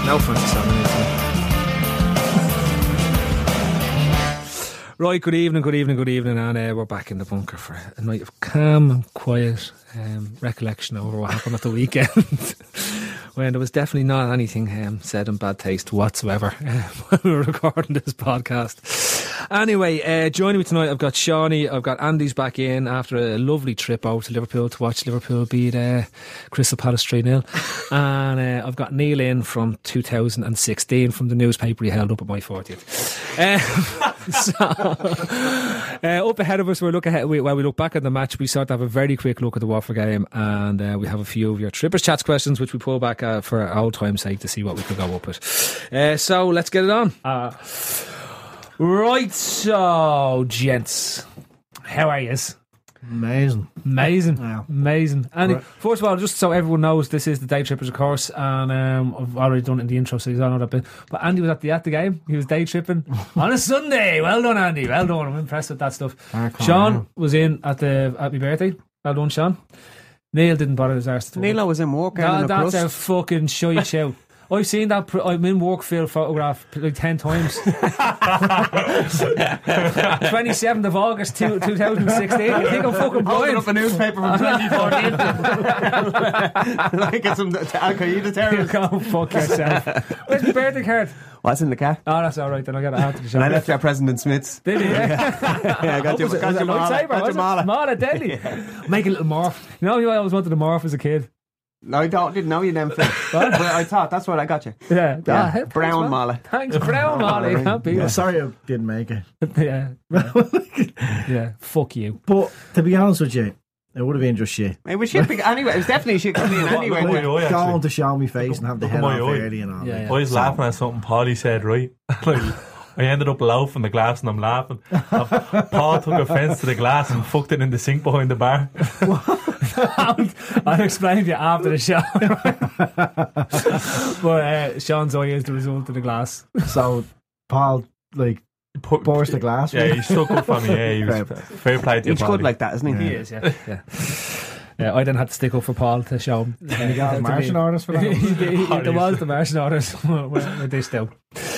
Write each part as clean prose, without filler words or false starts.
No Francis Salmon. Right, good evening, and we're back in the bunker for a night of calm and quiet recollection over what happened at the weekend. When there was definitely not anything said in bad taste whatsoever when we were recording this podcast. Anyway, joining me tonight, I've got Shawnee, I've got Andy's back in after a lovely trip out to Liverpool to watch Liverpool beat Crystal Palace 3-0. And I've got Neil in from 2016 from the newspaper he held up at my 40th. Up ahead of us, we look back at the match, we start to have a very quick look at the Watford game, and we have a few of your Trippers Chats questions which we pull back for our old time's sake to see what we could go up with. So let's get it on. Right, so gents, how are yous? Amazing. Yeah. Amazing. And right. First of all, just so everyone knows, this is the Day Trippers, of course, and I've already done it in the intro, so you don't know that bit. But Andy was at the game. He was day tripping on a Sunday. Well done, Andy. Well done. I'm impressed with that stuff. Sean was in at my birthday. Well done, Sean. Neil didn't bother his arse. Neil was in work. That's a fucking shy show. I've seen that. I'm in Workfield photograph like 10 times. 27th of August 2016. You think I'm fucking blind? Holding up a newspaper from 2014. Like it's some Al Qaeda terrorist. Go fuck yourself. Where's my birthday card? What's in the car? Oh, that's alright, then I'll get it after the show. And I left you at President Smith's. Did you? Yeah, I got you mala. Mala, deadly. Make a little morph. You know, I always wanted to morph as a kid. No, I didn't know you then, Phil. But I thought that's what I got you. Yeah. Brown mala. Thanks, brown mala. You can't beat it. Sorry I didn't make it. Yeah. Yeah, fuck you. But to be honest with you, it would have been just shit. It was shit anyway. It was definitely shit coming in anyway. Going to show me face and have the head off early and all. I was laughing at something Paulie said, right? I ended up loafing the glass and I'm laughing. Paul took offence to the glass and fucked it in the sink behind the bar. I'll explain to you after the show. But Sean's eye is the result of the glass. So Paul burst the glass. Yeah, he stuck up for me. Yeah, he was fair play to you. He's good like that, isn't he? He is, yeah. Yeah, I then had to stick up for Paul to show him. He got his Martian orders for that. There was the Martian orders. We're dished out.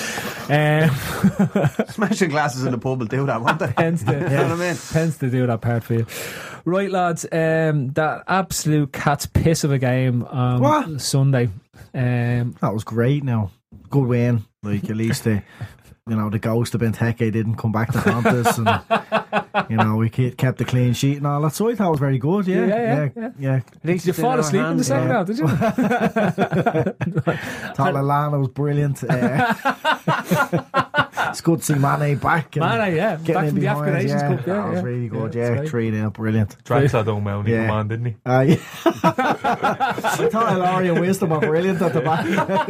Smashing glasses in the pub will do that, won't they? Tends to do that part for you. Right, lads, that absolute cat's piss of a game on Sunday. That was great now. Good win. Like, at least the ghost of Benteke didn't come back to haunt us, and we kept the clean sheet and all that. So I thought it was very good. Yeah. Did you fall asleep in the second half? Did you? Thought Lallana was brilliant. It's good to see Mane back. Back from the African Nations Cup. That was really good. 3-0, brilliant. Draxler done well when he came on, didn't he? I thought Laurie and Wisdom were brilliant at the back.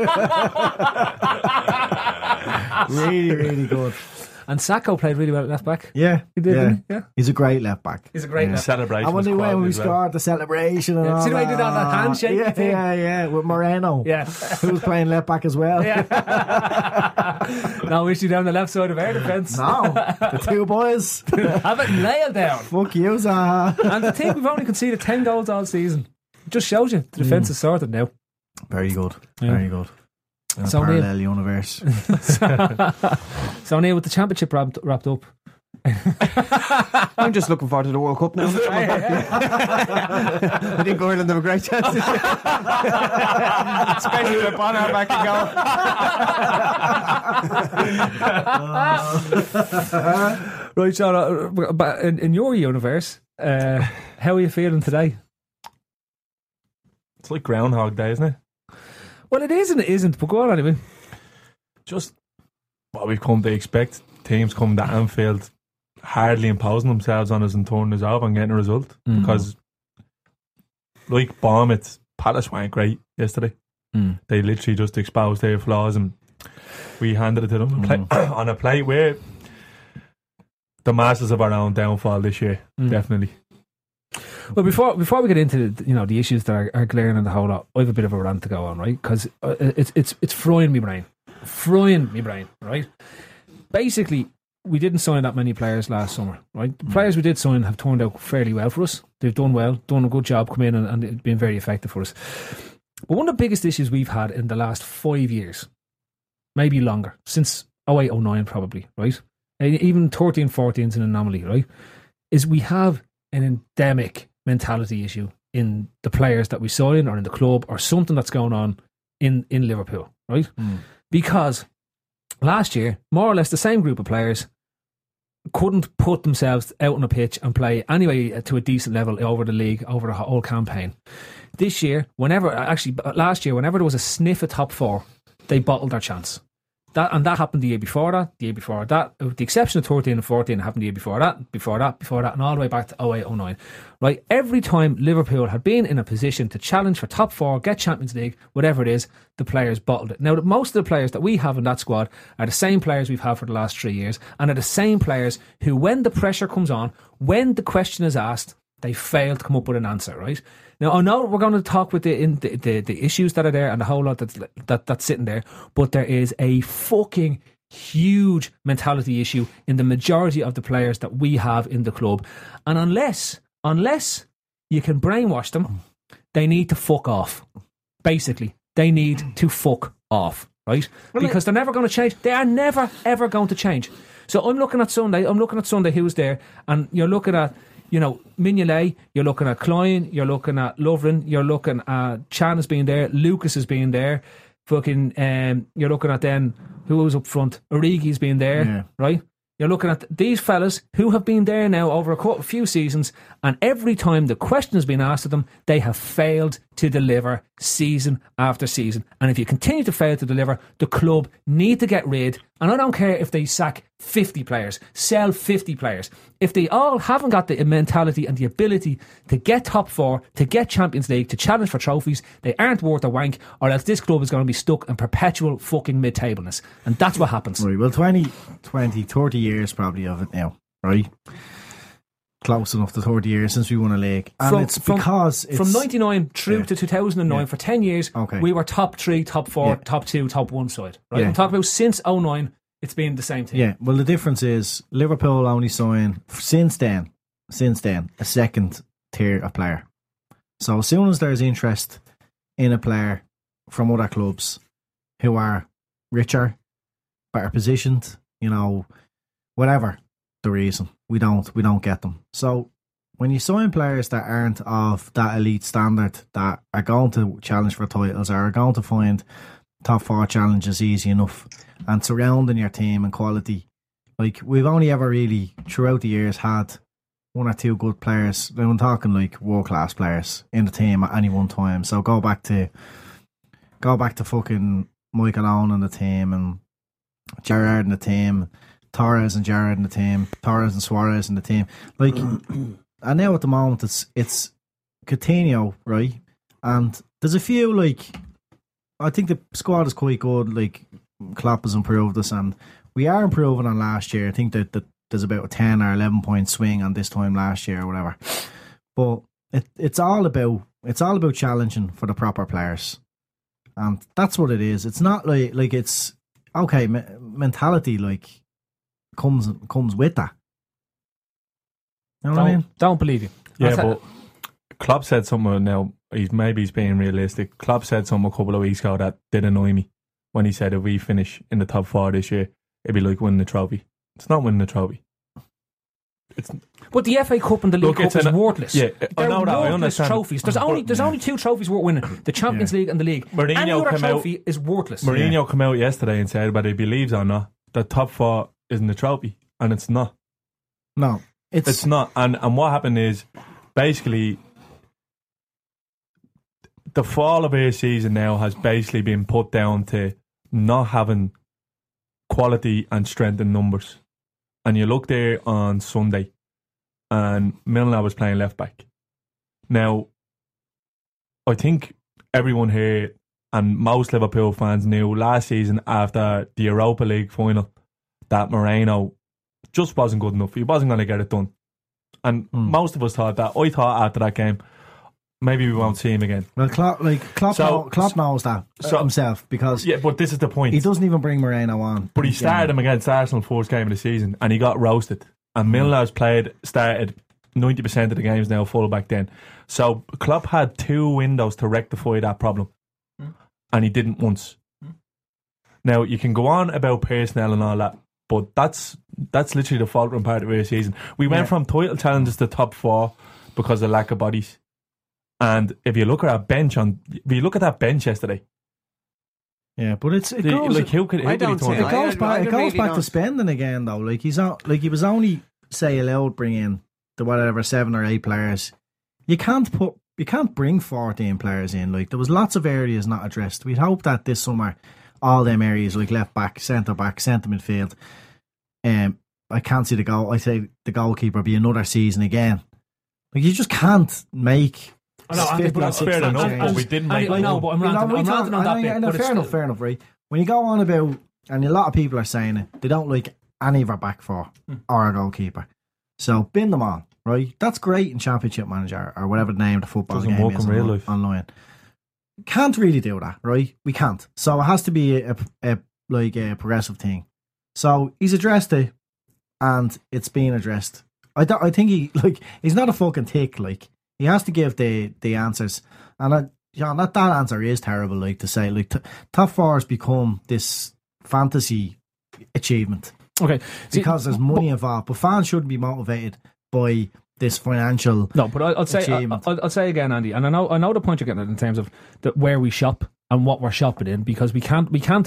Really, really good. And Sacco played really well at left back. Yeah, he did. Didn't he? Yeah, he's a great left back. He's a great left celebration. And when we scored the celebration and all see the way he did that handshake thing? Yeah, with Moreno. Yeah, who was playing left back as well. Yeah. No issue down the left side of our defence. No, the two boys have it nailed down. Fuck you, Zaha. And I think we've only conceded 10 goals all season. It just shows you the defence is sorted now. Very good. Very good. In a parallel universe. So Neil, with the championship wrapped up, I'm just looking forward to the World Cup now. I think Ireland have a great chance. Especially with Bonner back and go. Right, Sean, in your universe, how are you feeling today? It's like Groundhog Day, isn't it? Well, it is and it isn't, but go on anyway. Just what we've come to expect. Teams come to Anfield hardly imposing themselves on us and turning us off and getting a result. Because, like Bournemouth, Palace weren't great yesterday. They literally just exposed their flaws and we handed it to them on a plate where the masters of our own downfall this year, definitely. Well, before we get into the issues that are glaring in the whole lot, I have a bit of a rant to go on, right? Because it's frying me brain, right? Basically, we didn't sign that many players last summer, right? The players we did sign have turned out fairly well for us. They've done well, done a good job, come in and it's been very effective for us. But one of the biggest issues we've had in the last 5 years, maybe longer, since 08, 09 probably, right? Even 13, 14 is an anomaly, right? Is we have an endemic mentality issue in the players that we sign or in the club or something that's going on in Liverpool, right? Because last year, more or less the same group of players couldn't put themselves out on a pitch and play anyway to a decent level over the league, over the whole campaign. This year, last year, whenever there was a sniff of top four, they bottled their chance. That happened the year before that, with the exception of 13 and 14, it happened the year before that, and all the way back to 08, 09. Right? Every time Liverpool had been in a position to challenge for top four, get Champions League, whatever it is, the players bottled it. Now, most of the players that we have in that squad are the same players we've had for the last 3 years, and are the same players who, when the pressure comes on, when the question is asked, they fail to come up with an answer, right? Now, I know we're going to talk with the issues that are there and the whole lot that's sitting there, but there is a fucking huge mentality issue in the majority of the players that we have in the club. And unless you can brainwash them, they need to fuck off. Basically, they need to fuck off, right? Because they're never going to change. They are never, ever going to change. So I'm looking at Sunday, who's there, and you're looking at, Mignolet, you're looking at Klein, you're looking at Lovren, you're looking at Chan has been there, Lucas has been there, fucking, you're looking at then, who was up front? Origi's been there, right? You're looking at these fellas who have been there now over a few seasons, and every time the question has been asked of them, they have failed to deliver season after season. And if you continue to fail to deliver, the club need to get rid. And I don't care if they sack 50 players, sell 50 players. If they all haven't got the mentality and the ability to get top four, to get Champions League, to challenge for trophies, they aren't worth a wank, or else this club is going to be stuck in perpetual fucking mid-tableness. And that's what happens. Right, well, 30 years probably of it now, right? Close enough to 30 years since we won a league. And from 99 through to 2009, for 10 years, we were top 3, top 4, top 2, top 1 side. Right? I'm talking about since 09, it's been the same thing. Yeah, well, the difference is Liverpool only signed, since then, a second tier of player. So as soon as there's interest in a player from other clubs who are richer, better positioned, whatever the reason, we don't get them. So when you sign players that aren't of that elite standard, that are going to challenge for titles, or are going to find top 4 challenges easy enough, and surrounding your team and quality, like we've only ever really throughout the years had 1 or 2 good players. I'm talking like world class players in the team at any one time. So go back to fucking Michael Owen in the team, and Gerrard in the team, Torres and Gerrard in the team, Torres and Suarez in the team. Like, and now at the moment it's Coutinho, right? And there's a few, like, I think the squad is quite good. Like, Klopp has improved us, and we are improving on last year. I think that there's about a 10 or 11 point swing on this time last year or whatever. But it's all about challenging for the proper players, and that's what it is. It's not like it's okay. Mentality like comes with that. You know what I mean? Don't believe you. Yeah, but Klopp said something now. He's being realistic. Klopp said something a couple of weeks ago that did annoy me when he said if we finish in the top 4 this year, it'd be like winning the trophy. It's not winning the trophy. But the FA Cup and the League Cup is worthless. Yeah, they're I know that. I understand. Trophies. There's only 2 trophies worth winning: the Champions League and the League. Any other trophy is worthless. Mourinho came out yesterday and said, whether he believes or not, the top 4 isn't the trophy, and it's not. No, it's not. And what happened is basically the fall of our season now has basically been put down to not having quality and strength in numbers. And you look there on Sunday, and Milner was playing left back. Now, I think everyone here and most Liverpool fans knew last season after the Europa League final that Moreno just wasn't good enough. He wasn't going to get it done. And most of us thought that. I thought after that game, maybe we won't see him again. Well, Klopp knows that himself, because but this is the point. He doesn't even bring Moreno on. But he started him against Arsenal first game of the season, and he got roasted. And Milner's started 90% of the games now full back then. So Klopp had 2 windows to rectify that problem. and he didn't once. Now, you can go on about personnel and all that, but that's literally the faltering part of the season. We went from title challenges to top 4 because of lack of bodies. And if you look at that bench yesterday, yeah, but it goes, like who could I he don't turn see up? it goes back. It goes really back don't. to spending again, though. Like he was only say allowed to bring in the whatever 7 or 8 players. You can't bring 14 players in. Like there was lots of areas not addressed. We'd hope that this summer, all them areas like left back, centre midfield. I can't see the goal. I say the goalkeeper be another season again. Like you just can't make. I know, 50 but or that's 60 fair enough, changes. but we didn't make I know, but I'm ranting on that bit. But Fair enough, right? When you go on about, and a lot of people are saying it, they don't like any of our back 4 or our goalkeeper. So bin them all, right? That's great in Championship Manager or whatever the name of the football Doesn't game work is in real life. online. Can't really do that, right? We can't. So it has to be a progressive thing. So he's addressed it, and it's being addressed. I think he's not a fucking tick. Like he has to give the answers, and that answer is terrible. Like to say, like top 4 has become this fantasy achievement. Okay, because there's money involved, but fans shouldn't be motivated by this financial. No, but I'll say achievement. I'll say again, Andy, and I know the point you're getting at in terms of where we shop and what we're shopping in, because we can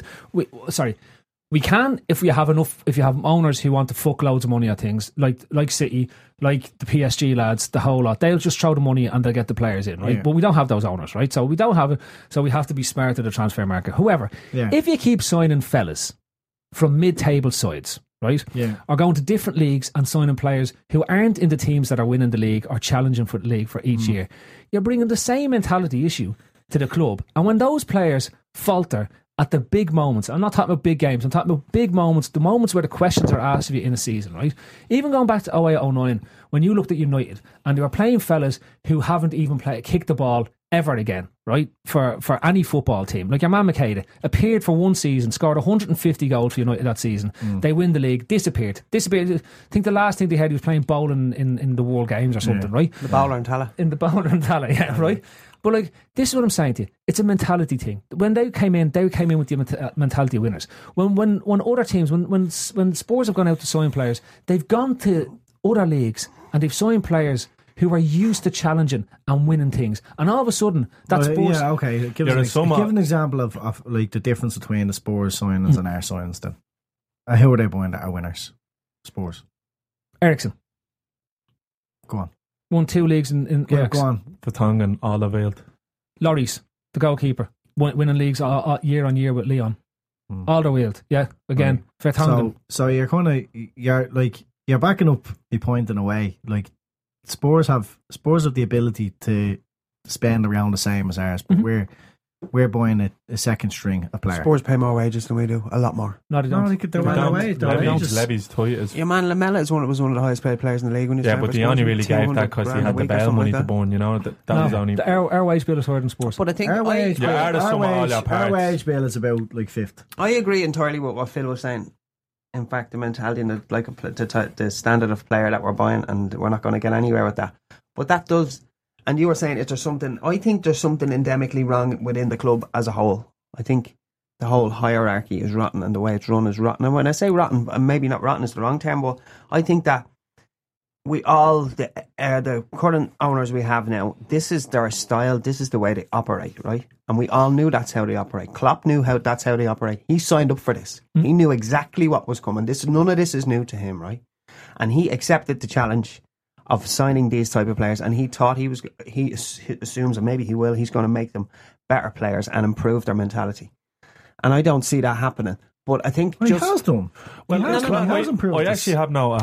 if you have owners who want to fuck loads of money at things like City, like the PSG lads, the whole lot, they'll just throw the money and they'll get the players in, right? Yeah. But we don't have those owners, right? So we don't have it. So we have to be smart at the transfer market. However, if you keep signing fellas from mid-table sides, right? Yeah. Or going to different leagues and signing players who aren't in the teams that are winning the league or challenging for the league for each year, you're bringing the same mentality issue to the club. And when those players falter at the big moments, I'm not talking about big games, I'm talking about big moments, the moments where the questions are asked of you in a season, right? Even going back to 08-09, when you looked at United and they were playing fellas who haven't even kicked the ball ever again, right? For any football team. Like your man Makeda appeared for one season, scored 150 goals for United that season. They win the league, disappeared. I think the last thing they had, he was playing bowling in the World Games or something, right? The bowler and Tala. In the bowler and Tala, yeah, right? But like, this is what I'm saying to you. It's a mentality thing. When they came in with the mentality of winners. When other teams, when Spurs have gone out to sign players, they've gone to other leagues and they've signed players who are used to challenging and winning things, and all of a sudden that's Spurs. Yeah, okay. Give an example of like the difference between the Spurs signings and our signings. Then, who are they buying that are winners? Spurs. Ericsson Go on. won 2 leagues in Yeah, Ajax. go on. Vertonghen, all availed. Lloris, the goalkeeper, winning leagues year on year with Leon. Alderweireld, yeah, again, Vertonghen. So you're kind of you're backing up your point in a way. Like Spurs have the ability to spend around the same as ours, but we're buying a second string of players. Spurs pay more wages than we do, a lot more. No, they don't. No, they could do it away. Levy's tight as. Yeah, man, Lamella was one of the highest paid players in the league when he Yeah, signed but for they Spurs, only really gave 200 that because he grand a had the week or bail something money like to that. burn. You know that was only. Our wage bill is higher than Spurs. But I think Our wage parts. wage bill is about like fifth. I agree entirely with what Phil was saying. In fact, the mentality and the standard of player that we're buying, and we're not going to get anywhere with that. But that does, and you were saying, is there something? I think there's something endemically wrong within the club as a whole. I think the whole hierarchy is rotten, and the way it's run is rotten. And when I say rotten, maybe not rotten is the wrong term, but I think that we all, the current owners we have now, this is their style, this is the way they operate, right? And we all knew that's how they operate. Klopp knew that's how they operate. He signed up for this. He knew exactly what was coming. None of this is new to him, right? And he accepted the challenge of signing these type of players, and he thought he assumes, and maybe he will, he's going to make them better players and improve their mentality. And I don't see that happening. But I think He has done. Well, He has improved. I actually have no.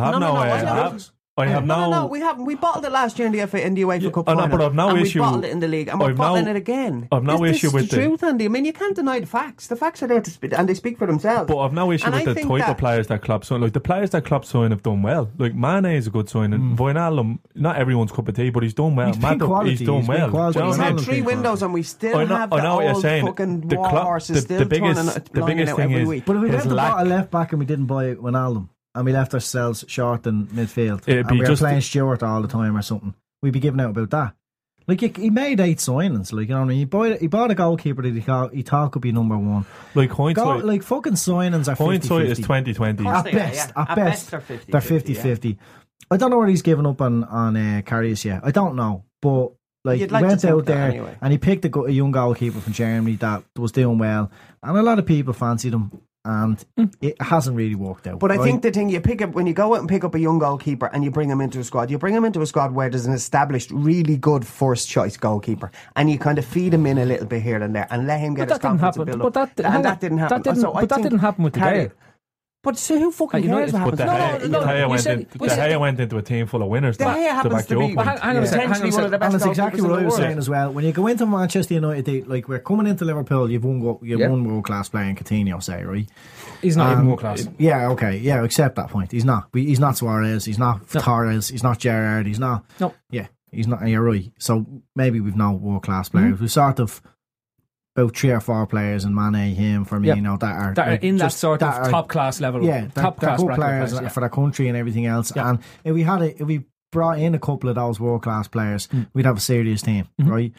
I have No, we haven't. We bottled it last year in the UEFA Cup final. But I've no and issue. We bottled it in the league, and we're bottling it again. I've no issue with the truth, Andy. I mean, you can't deny the facts. The facts are there to speak, and they speak for themselves. But I've no issue with the type of players that Klopp signed. Like the players that Klopp signed have done well. Like Mane is a good signing. Wijnaldum, not everyone's cup of tea, but he's done well. He's done well. He's had 3 windows, and we still have the old fucking war horses still turning the biggest thing every is, week. But if we went to bought a left back and we didn't buy Wijnaldum, and we left ourselves short in midfield, and we were playing Stewart all the time or something, we'd be giving out about that. Like he made 8 signings. Like, you know what I mean? He bought a goalkeeper that he thought could be number one. Like hindsight, like fucking signings are 50-50. Hindsight is 2020. Of course At they are, best, yeah. at best, they're 50-50. they're 50-50. I don't know what he's given up on Karius yet. I don't know, but like You'd he like to went think out that there anyway. and he picked a young goalkeeper from Germany that was doing well, and a lot of people fancied him, and it hasn't really worked out. But I right? think the thing you pick up when you go out and pick up a young goalkeeper and you bring him into a squad, you bring him into a squad where there's an established, really good first choice goalkeeper, and you kind of feed him in a little bit here and there, and let him get his confidence and build up. That didn't happen. That didn't happen with De Gea. But so who fucking cares what But happens? De Gea went into a team full of winners. De Gea happens to be potentially one of the best And that's exactly goalkeepers in what I the was world. saying as well. When you go into Manchester United, like we're coming into Liverpool, you've one world class player in Coutinho, say, right? He's not even world class. Yeah, okay, yeah, accept that point. He's not. He's not Suarez. He's not Torres. He's not Gerrard. He's not. No. Yeah, he's not. You're right. So maybe we've no world class players. We've sort of about 3 or 4 players in Mane, him, Firmino that are in that just- sort that of are- top class level. Yeah, top they're class good bracket players players, yeah. for their country and everything else. Yeah. And if we brought in a couple of those world class players, we'd have a serious team, right?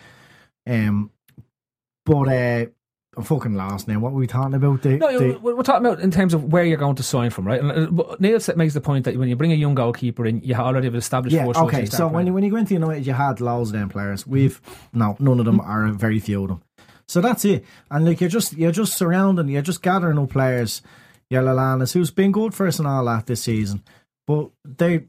But I'm fucking lost now. What were we talking about? We're talking about in terms of where you're going to sign from, right? And Neil makes the point that when you bring a young goalkeeper in, you already have established Yeah, force. okay. So when you go into United, you had loads of them players. None of them are very few of them. So that's it. And like you're just surrounding, you're just gathering up players. Your Lallana's, who's been good for us and all that this season, but they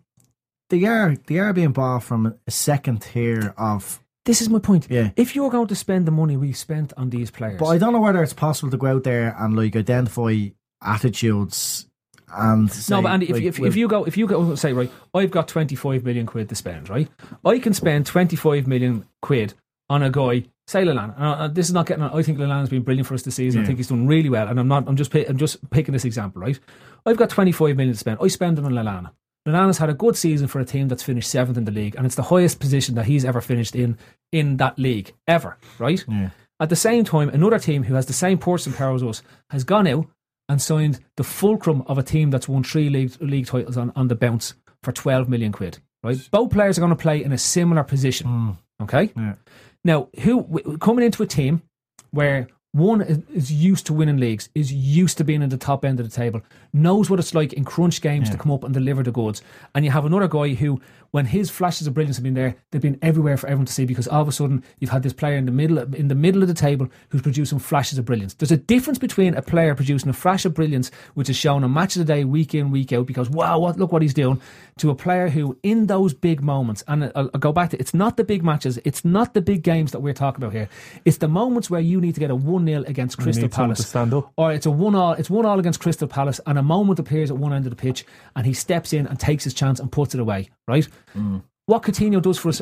are being bought from a second tier of. This is my point. Yeah. If you're going to spend the money we spent on these players, But I don't know whether it's possible to go out there and like identify attitudes and say, no, but Andy, like, if you go say, right, I've got 25 million quid to spend, right? I can spend 25 million quid on a guy. Say Lallana. This is not getting. I think Lallana's been brilliant for us this season. I think he's done really well, and I'm just picking this example, right? I've got 25 million to spend. I spend it on Lallana. Lallana's had a good season for a team that's finished 7th in the league, and it's the highest position that he's ever finished in that league ever, right? Yeah. At the same time, another team who has the same purchasing power as us has gone out and signed the fulcrum of a team that's won 3 league titles on the bounce for 12 million quid, right? Both players are going to play in a similar position, okay? Yeah. Now, coming into a team where one is used to winning leagues, is used to being in the top end of the table, knows what it's like in crunch games to come up and deliver the goods, and you have another guy who, when his flashes of brilliance have been there, they've been everywhere for everyone to see, because all of a sudden you've had this player in the middle of the table who's producing flashes of brilliance. There's a difference between a player producing a flash of brilliance, which is shown on Match of the Day week in, week out, because wow, look what he's doing, to a player who in those big moments, and I'll go back to, it's not the big matches, it's not the big games that we're talking about here, it's the moments where you need to get a 1-0 against Crystal Palace, to stand up. or it's a 1-1 against Crystal Palace, and a moment appears at one end of the pitch and he steps in and takes his chance and puts it away, right? What Coutinho does for us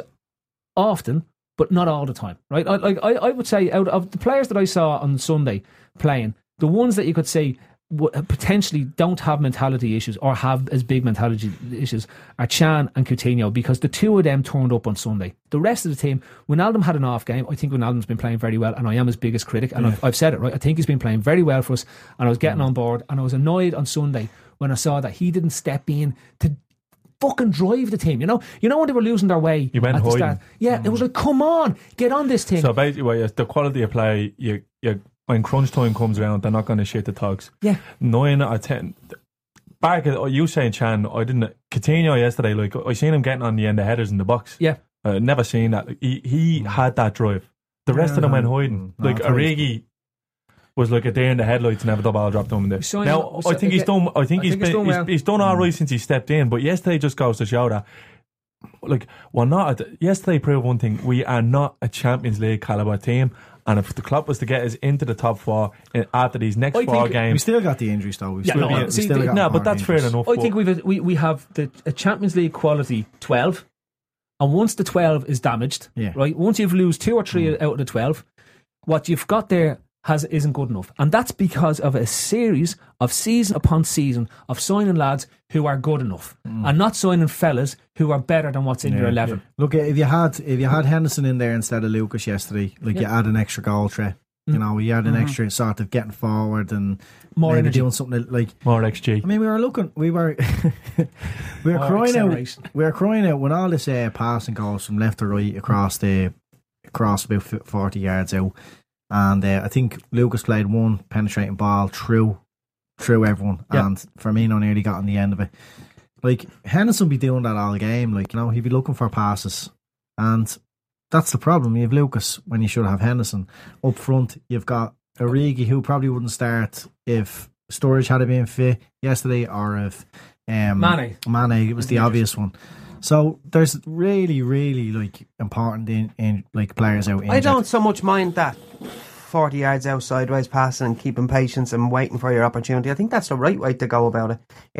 often, but not all the time, right? I would say, out of the players that I saw on Sunday playing, the ones that you could say potentially don't have mentality issues or have as big mentality issues are Can and Coutinho, because the two of them turned up on Sunday. The rest of the team, Wijnaldum had an off game. I think Wijnaldum's been playing very well, and I am his biggest critic, and I've said it, right? I think he's been playing very well for us, and I was getting on board, and I was annoyed on Sunday when I saw that he didn't step in to fucking drive the team. You know when they were losing their way You went at the hiding. start. Yeah, it was like, come on, get on this thing. So basically, the quality of play, you when crunch time comes around, they're not going to shit the togs. Yeah. 9 out of 10. Back at you saying Chan, I didn't. Coutinho yesterday, like I seen him getting on the end of headers in the box. Yeah. Never seen that. He had that drive. The rest of them went hiding. Like Origi was like a day in the headlights and never the ball dropped on him there. Now I think he's done. I think he's done all right since he stepped in. But yesterday just goes to show that, like, we're not. Yesterday proved one thing: we are not a Champions League caliber team. And if the club was to get us into the top 4 after these next 4 games, we still got the injuries though. But that's fair enough. I think we have a Champions League quality 12, and once the 12 is damaged, right? Once you've lose 2 or 3 out of the 12, what you've got there isn't good enough, and that's because of a series of season upon season of signing lads who are good enough, and not signing fellas who are better than what's in your 11. Look, if you had Henderson in there instead of Lucas yesterday, like you add an extra goal threat. You know, you had an extra sort of getting forward and more maybe energy, doing something like more XG. I mean, we were crying out. We were crying out when all this passing goes from left to right across the crossed about 40 yards out. And I think Lucas played one penetrating ball through everyone. Yeah. And Firmino nearly got on the end of it. Like, Henderson be doing that all game. Like, he'd be looking for passes. And that's the problem. You have Lucas when you should have Henderson. Up front, you've got Origi, who probably wouldn't start if Sturridge had been fit yesterday, or if Mane was the obvious one. So there's really, really like important in like players out. I don't so much mind that 40 yards out sideways passing and keeping patience and waiting for your opportunity. I think that's the right way to go about it.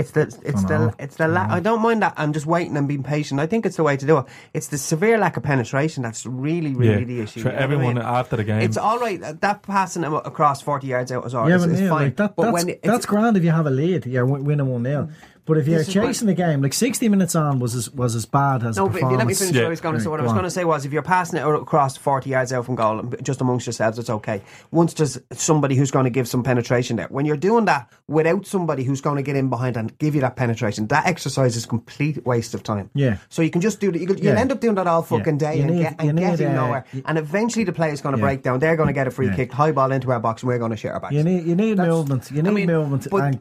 I don't mind that. I'm just waiting and being patient. I think it's the way to do it. It's the severe lack of penetration that's really the issue. For everyone after the game, it's all right. That passing across 40 yards out is fine. Like that's grand if you have a lead. You're winning 1-0. But if you're chasing the game, like 60 minutes on was as bad as performance. But if you let me finish what I was going to say. What I was going to say was, if you're passing it across 40 yards out from goal, just amongst yourselves, it's okay. Once there's somebody who's going to give some penetration there, when you're doing that without somebody who's going to get in behind and give you that penetration, that exercise is complete waste of time. Yeah. So you can just do that. You'll end up doing that all fucking day and getting nowhere. And eventually the player's going to break down. They're going to get a free kick, high ball into our box, and we're going to share our backs. You need movement. You need movement. But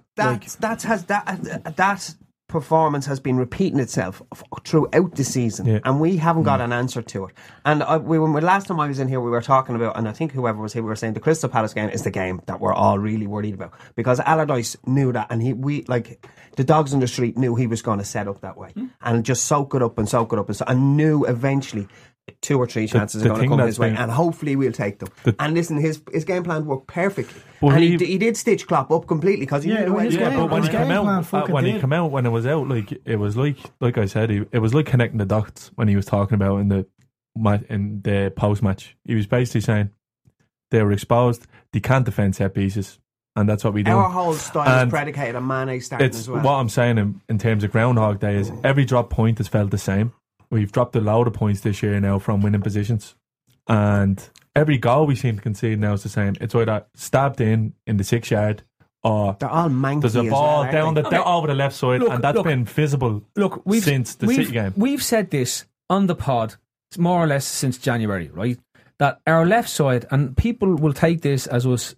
that performance has been repeating itself throughout the season, and we haven't got an answer to it. And last time I was in here, we were talking about, and I think whoever was here, we were saying the Crystal Palace game is the game that we're all really worried about, because Allardyce knew that, and the dogs on the street knew he was going to set up that way and just soak it up and knew eventually 2 or 3 chances are going to come his way, and hopefully we'll take them. And listen, his game plan worked perfectly. Well, and he did stitch Klopp up completely, because he knew the way to but when he came out, when it was out, it was like I said, it was like connecting the dots when he was talking about in the post match. He was basically saying they were exposed, they can't defend set pieces, and that's what we do. Our whole style is predicated on Mane starting as well. What I'm saying in terms of Groundhog Day is every drop point has felt the same. We've dropped a load of points this year now from winning positions, and every goal we seem to concede now is the same. It's either stabbed in the 6 yard, or they're all manky. There's a ball down over the left side, and that's been visible since the City game. We've said this on the pod more or less since January, right? That our left side, and people will take this as us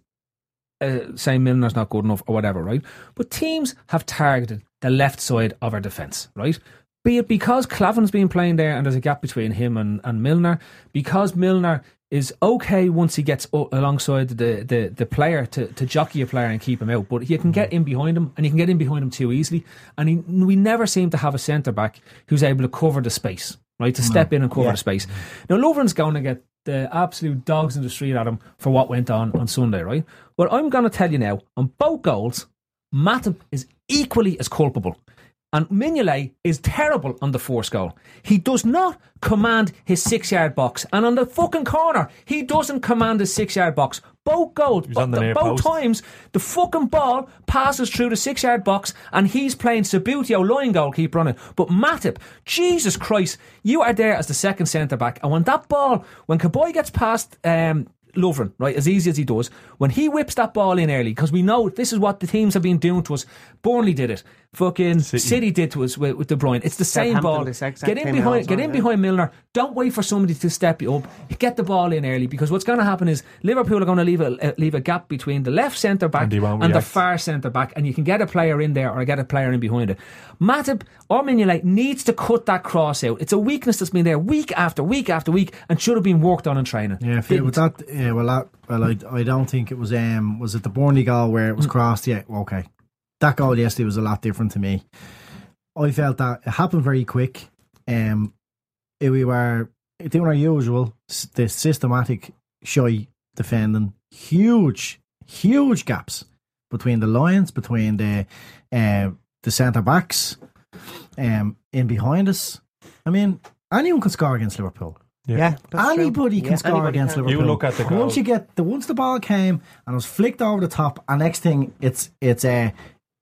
saying Milner's not good enough or whatever, right? But teams have targeted the left side of our defence, right? Be it because Clavin's been playing there and there's a gap between him and Milner, because Milner is okay once he gets alongside the player to jockey a player and keep him out, but he can get in behind him, and he can get in behind him too easily, and we never seem to have a centre-back who's able to cover the space, right, to step in and cover the space. Now Lovren's going to get the absolute dogs in the street at him for what went on Sunday, right? But I'm going to tell you now, on both goals, Matip is equally as culpable. And Mignolet is terrible on the forced goal. He does not command his 6 yard box. And on the fucking corner, he doesn't command his 6 yard box. Both goals, both times, the fucking ball passes through the 6 yard box, and he's playing Sabutio line goalkeeper on it. But Matip, Jesus Christ, you are there as the second centre back. And when that ball, when Kabay gets past Lovren, right, as easy as he does, when he whips that ball in early, because we know this is what the teams have been doing to us. Burnley did it. Fucking City did to us with De Bruyne. It's the same ball. Get in behind Milner. Don't wait for somebody to step you up. Get the ball in early, because what's going to happen is Liverpool are going to leave a gap between the left centre back and the far centre back, and you can get a player in there or get a player in behind it. Matip or Mignolet needs to cut that cross out. It's a weakness that's been there week after week after week and should have been worked on in training. Yeah, with that. I don't think it was. Was it the Burnley goal where it was crossed? Yeah, okay. That goal yesterday was a lot different to me. I felt that it happened very quick. We were doing our usual, the systematic shy defending, huge gaps between the lines, between the centre backs, in behind us. I mean, anyone can score against Liverpool. Yeah, anybody can score against Liverpool. You look at the goal. Once the ball came and it was flicked over the top, and next thing anything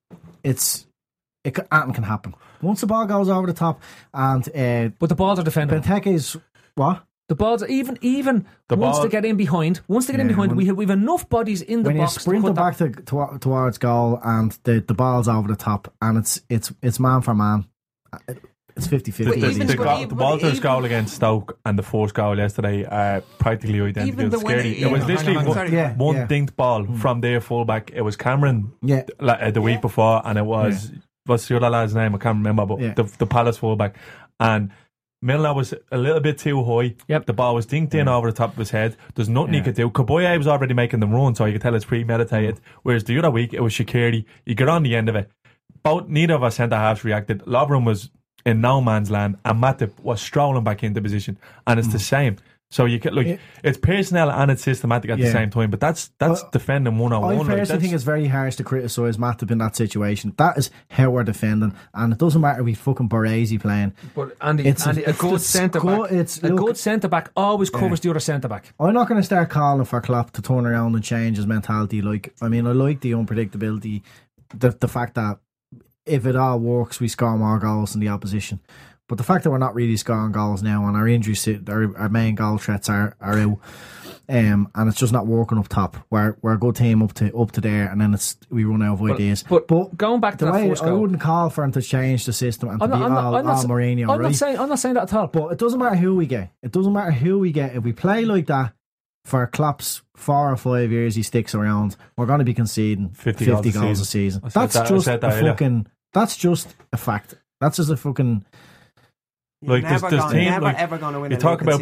can happen. Once the ball goes over the top, and but the balls are defended. Benteke's what? The balls are even once they get in behind. Once they get in behind, we have enough bodies in the box. When you sprint back towards goal, and the ball's over the top, and it's man for man. it's 50-50. But even- The Walters even- goal against Stoke and the first goal yesterday are practically identical. Even the It's winner- scary. yeah, It was hang literally on, one, sorry. Yeah, one yeah. dinked ball from their fullback. It was Cameron Yeah. the week before, and it was what's the other lad's name? I can't remember, but Yeah. the Palace fullback. And Milner was a little bit too high. Yep. The ball was dinked in over the top of his head. There's nothing he could do. Kaboya was already making them run, so you could tell it's premeditated. Whereas the other week, it was Shaqiri. You get on the end of it. Neither of our centre halves reacted. Lovren was in no man's land, and Matip was strolling back into position, and it's the same. So you can it's personnel and it's systematic at the same time. But that's defending 101. I personally think it's very harsh to criticise Matip in that situation. That is how we're defending, and it doesn't matter we fucking Baresi playing. But Andy, It's a good centre back. Good centre back always covers the other centre back. I'm not going to start calling for Klopp to turn around and change his mentality. I like the unpredictability, the fact that if it all works, we score more goals than the opposition. But the fact that we're not really scoring goals now, and our injuries, our main goal threats are out, and it's just not working up top. We're a good team up to there, and then we run out of ideas. But going back to the that way first I goal, wouldn't call for him to change the system and to be all Mourinho. I'm not saying that at all. But it doesn't matter who we get. It doesn't matter who we get. If we play like that for Klopp's 4 or 5 years, he sticks around, we're going to be conceding 50 goals a season. That's just a fact. That's just a fucking. Like never ever going to win. You talk about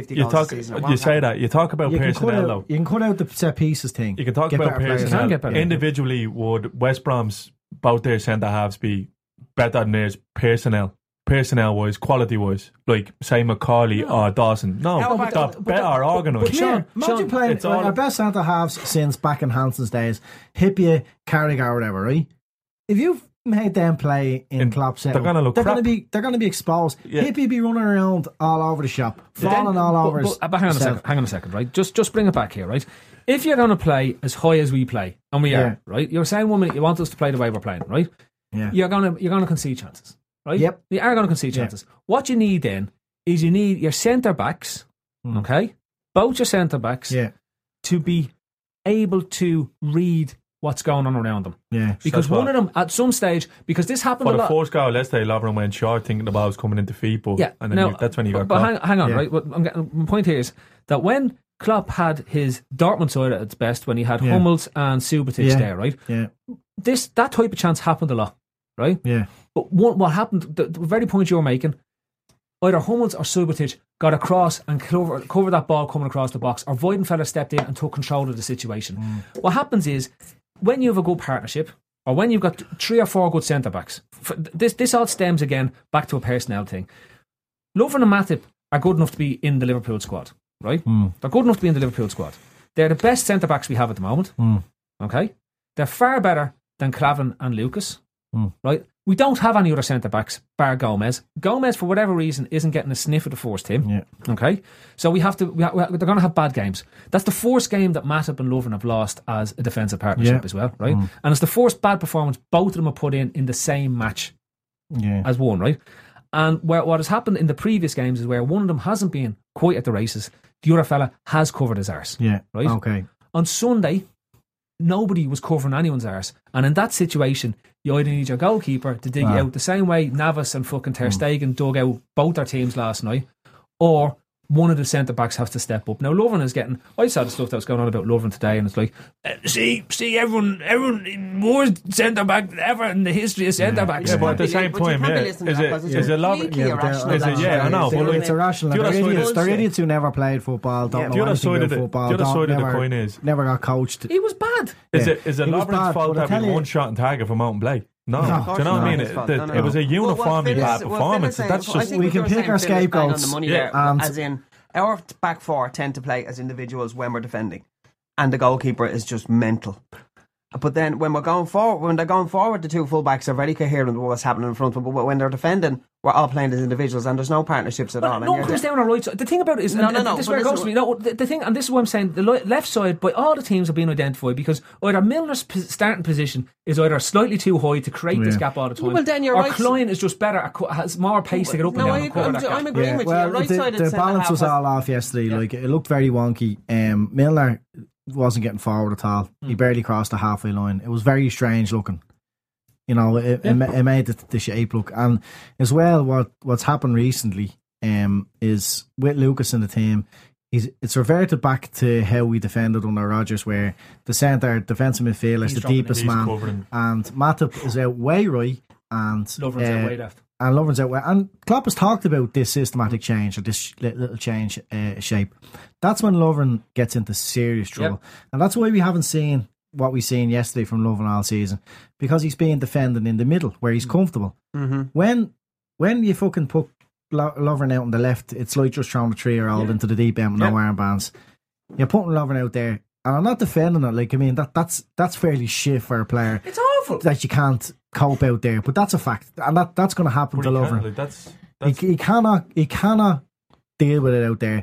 you say that. You talk about personnel though. You can cut out the set pieces thing. You can talk about personnel. Individually, would West Brom's both their centre halves be better than theirs personnel wise, quality wise? Like say McCauley or Dawson. No, better organised. Sean, imagine playing our best centre halves since back in Hansen's days. Hippier, Carragher, or whatever. Right? If you've made them play in Klopp's set, they're going to look. They're going to be exposed. Yeah. Hippie be running around all over the shop, falling all over. Hang on a second, right? Just bring it back here, right? If you're going to play as high as we play, and we are, right? You're saying 1 minute you want us to play the way we're playing, right? Yeah. You're gonna concede chances, right? Yep. You are going to concede chances. What you need then is you need your centre backs, okay, both your centre backs, to be able to read what's going on around them. Yeah. Because one of them, at some stage, because this happened a lot. For the first goal yesterday, Lovren went short thinking the ball was coming into feet, and then that's when he got caught. Hang on, right? My point here is that when Klopp had his Dortmund side at its best, when he had Hummels and Subotic there, right? Yeah. That type of chance happened a lot, right? Yeah. But what happened, the very point you were making, either Hummels or Subotic got across and covered that ball coming across the box, or Weidenfeller stepped in and took control of the situation. What happens is, when you have a good partnership, or when you've got 3 or 4 good centre-backs, this all stems again back to a personnel thing. Lovren and Matip are good enough to be in the Liverpool squad, right? They're good enough to be in the Liverpool squad. They're the best centre-backs we have at the moment, okay? They're far better than Clavin and Lucas, right? We don't have any other centre-backs bar Gomez. Gomez, for whatever reason, isn't getting a sniff of the first team. Okay? So they're going to have bad games. That's the first game that Matip and Lovren have lost as a defensive partnership as well, right? And it's the first bad performance both of them have put in the same match as one, right? And what has happened in the previous games is where one of them hasn't been quite at the races, the other fella has covered his arse. Yeah. Right? Okay. On Sunday, nobody was covering anyone's arse. And in that situation, you either need your goalkeeper to dig you out the same way Navas and fucking Ter Stegen dug out both their teams last night, or one of the centre-backs has to step up. Now, Lovren is getting... I saw the stuff that was going on about Lovren today, and it's like, see, everyone, worst centre-back ever in the history of centre-backs. Yeah, but at the same time, is it Lovren? I know. But it's irrational. They're idiots who never played football, don't know anything about football. The other side of the coin is... Never got coached. He was bad. Is it Lovren's fault that we one shot on target for Mountain Blake? No, do you know what I mean? It was a uniformly bad performance. That's just... We can pick our scapegoats. As in, our back four tend to play as individuals when we're defending, and the goalkeeper is just mental. But then when they're going forward, the two fullbacks are very coherent with what's happening in front of them. But when they're defending, we're all playing as individuals, and there's no partnerships at all. No one comes down our right side. The thing about it is, this is where it goes to me. No, the thing, and this is what I'm saying, the left side, by all the teams have been identified, because either Milner's starting position is either slightly too high to create this gap all the time, well, then you're or right. Klein is just better, has more pace to get up and down. I'm agreeing with you. Right side the balance was all off yesterday. Like, it looked very wonky. Milner wasn't getting forward at all. He barely crossed the halfway line. It was very strange looking. You know, it made the shape look. And as well, what's happened recently is with Lucas in the team, it's reverted back to how we defended under Rodgers, where the centre defensive midfielder is the deepest man, covering. and Matip is out way right, and Lovren's out way left. And Lovren's out way. And Klopp has talked about this systematic change, or this little change shape. That's when Lovren gets into serious trouble, and that's why we haven't seen what we seen yesterday from Lovren all season, because he's being defended in the middle where he's comfortable. Mm-hmm. When you fucking put Lovren out on the left, it's like just throwing a 3-year-old into the deep end with no armbands. You're putting Lovren out there, and I'm not defending it. Like, I mean, that's fairly shit for a player. It's awful that you can't cope out there, but that's a fact, and that's going to happen to Lovren. He cannot deal with it out there.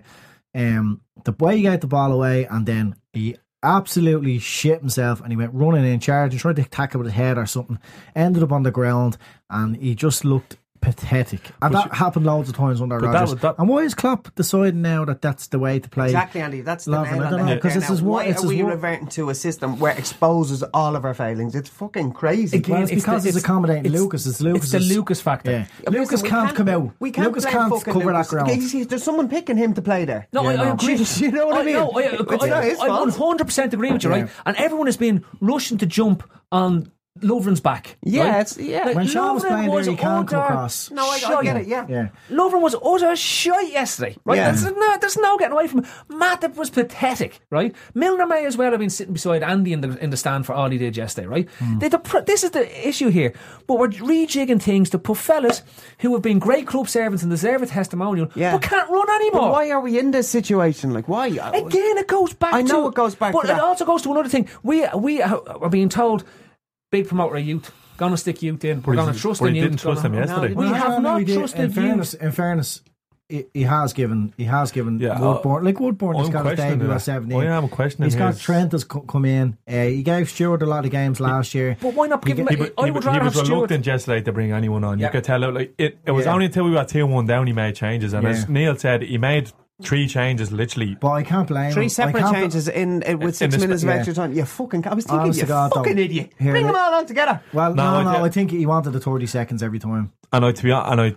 The way he got the ball away, and then he absolutely shit himself, and he went running in charge and tried to tackle with his head or something, ended up on the ground, and he just looked pathetic. And that happened loads of times under Rodgers. And why is Klopp deciding now that that's the way to play? Exactly, Andy. That's the Lovren. nail I on don't the know, head because there this now. is what Why it's are we reverting to a system where it exposes all of our failings? It's fucking crazy. Well, it's because it's accommodating Lucas. It's the Lucas factor. Yeah. Listen, Lucas can't come out. We can't Lucas blame can't fucking cover Lucas. that ground. Okay, there's someone picking him to play there. No, I agree. You know what I mean? It's not his I fault. 100% agree with you, right? And everyone has been rushing to jump on Lovren's back. Yeah, right? it's yeah. Like, When Shaw was Lovren playing there, was he can't come utter across. No, I shite. get it. Yeah. Lovren was utter shite yesterday, right? Yeah. There's no getting away from it. Matip was pathetic, right? Milner may as well have been sitting beside Andy in the stand for all he did yesterday, right? This is the issue here. But we're rejigging things to put fellas who have been great club servants and deserve a testimonial, but can't run anymore. But why are we in this situation? Like, why? Again, it goes back to... I know it goes back but to that. it also goes to another thing. We are being told, big promoter of youth, going to stick youth in, we're going to trust in youth. Didn't trust him yesterday. We have not trusted youth. In fairness, he has given Woodbourne. Like, Woodbourne has got his debut at 17. I am questioning. He's got Trent has come in. He gave Stewart a lot of games last year. But why not give him... He was reluctant yesterday to bring anyone on. You could tell it was only until we got 2-1 down he made changes, and as Neil said, he made 3 changes literally. But I can't blame him. 3 separate changes with 6 minutes of extra time. I was thinking, you fucking idiot. Bring them all on together. Well, no, I think he wanted the 30 seconds every time. I don't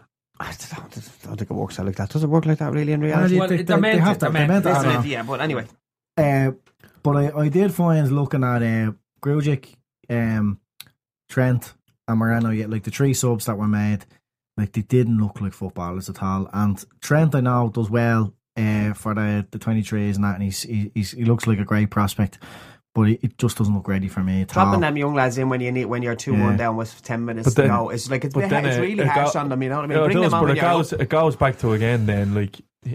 think it works out like that. Does it work like that really in reality? They're meant to. Yeah, but anyway. But I did find looking at Grujic, Trent and Moreno, like the 3 subs that were made, like they didn't look like footballers at all. And Trent, I know, does well for the 23s and that, and he looks like a great prospect, but it just doesn't look ready for me at all. Dropping them young lads in when you're 2-1 down with 10 minutes to go, it's like it's really harsh on them. You know what I mean? Bring them on. But it goes back to again then, like,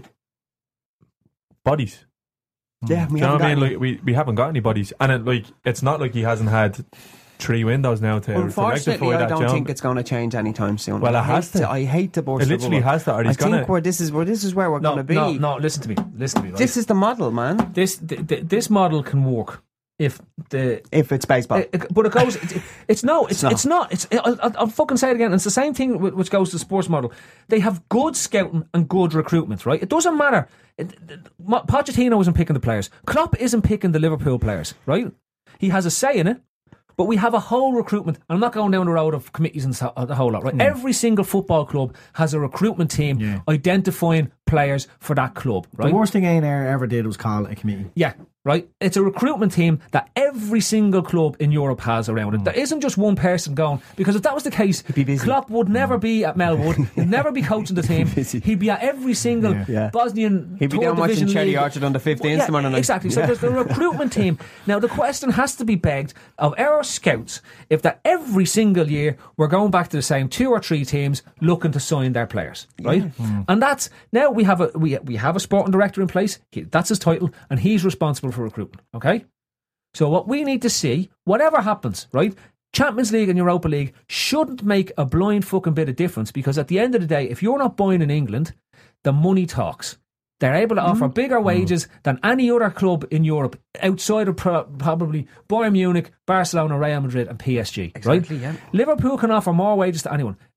bodies. Yeah, we haven't got any bodies, and it's not like he hasn't had 3 windows now to unfortunately rectify I don't that think it's going to change anytime soon. Well, it has to. I hate to burst. It literally has to. I think this is where we're going to be. No, listen to me. Right? This is the model, man. This model can work if it's baseball. But it goes. It's not. I'll fucking say it again. It's the same thing which goes to the sports model. They have good scouting and good recruitment, right? It doesn't matter. Pochettino isn't picking the players. Klopp isn't picking the Liverpool players, right? He has a say in it. But we have a whole recruitment. I'm not going down the road of committees and the whole lot, right? Every single football club has a recruitment team identifying players for that club, right? The worst thing ANR ever did was call it a committee. Yeah, right? It's a recruitment team that every single club in Europe has around it. There isn't just one person going, because if that was the case, Klopp would never be at Melwood, he'd never be coaching the team, he'd be at every single Bosnian he'd be down watching Cherry Orchard under 15s tomorrow night. Exactly, so there's the recruitment team. Now the question has to be begged of our scouts, if that every single year we're going back to the same 2 or 3 teams looking to sign their players, right? And that's, now we have a sporting director in place, that's his title, and he's responsible for recruitment, okay? So what we need to see, whatever happens, right? Champions League and Europa League shouldn't make a blind fucking bit of difference, because at the end of the day, if you're not buying in England, the money talks. They're able to offer bigger wages than any other club in Europe outside of probably Bayern Munich, Barcelona, Real Madrid and PSG, exactly, right? Yeah. Liverpool can offer more wages to anyone.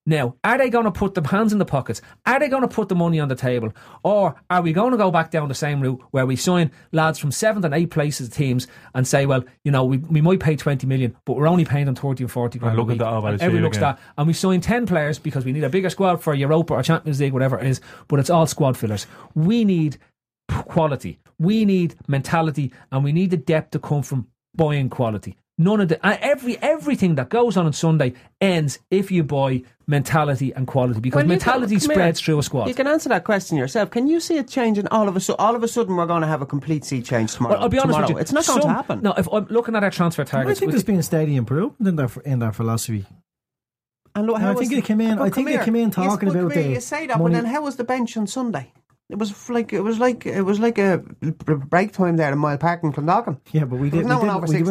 Now, are they going to put their hands in the pockets? Are they going to put the money on the table? Or are we going to go back down the same route where we sign lads from 7th and 8th places teams and say, well, you know, we might pay 20 million, but we're only paying them 30 and 40 grand a week. Everybody looks at that. And we sign 10 players because we need a bigger squad for Europa or Champions League, whatever it is, but it's all squad fillers. We need quality. We need mentality, and we need the depth to come from buying quality. None of the everything that goes on Sunday ends if you buy mentality and quality, because mentality spreads through a squad. You can answer that question yourself. Can you see it changing all of a sudden? We're going to have a complete sea change tomorrow. Well, I'll be honest with you, it's not going to happen. No, if I'm looking at our transfer targets, I think there's been a steady improvement in their philosophy. And look, I think they came in. I think they came in talking about the. You say that, but then how was the bench on Sunday? It was like a break time there in Mile Park in Clondalkin. Yeah, but we weren't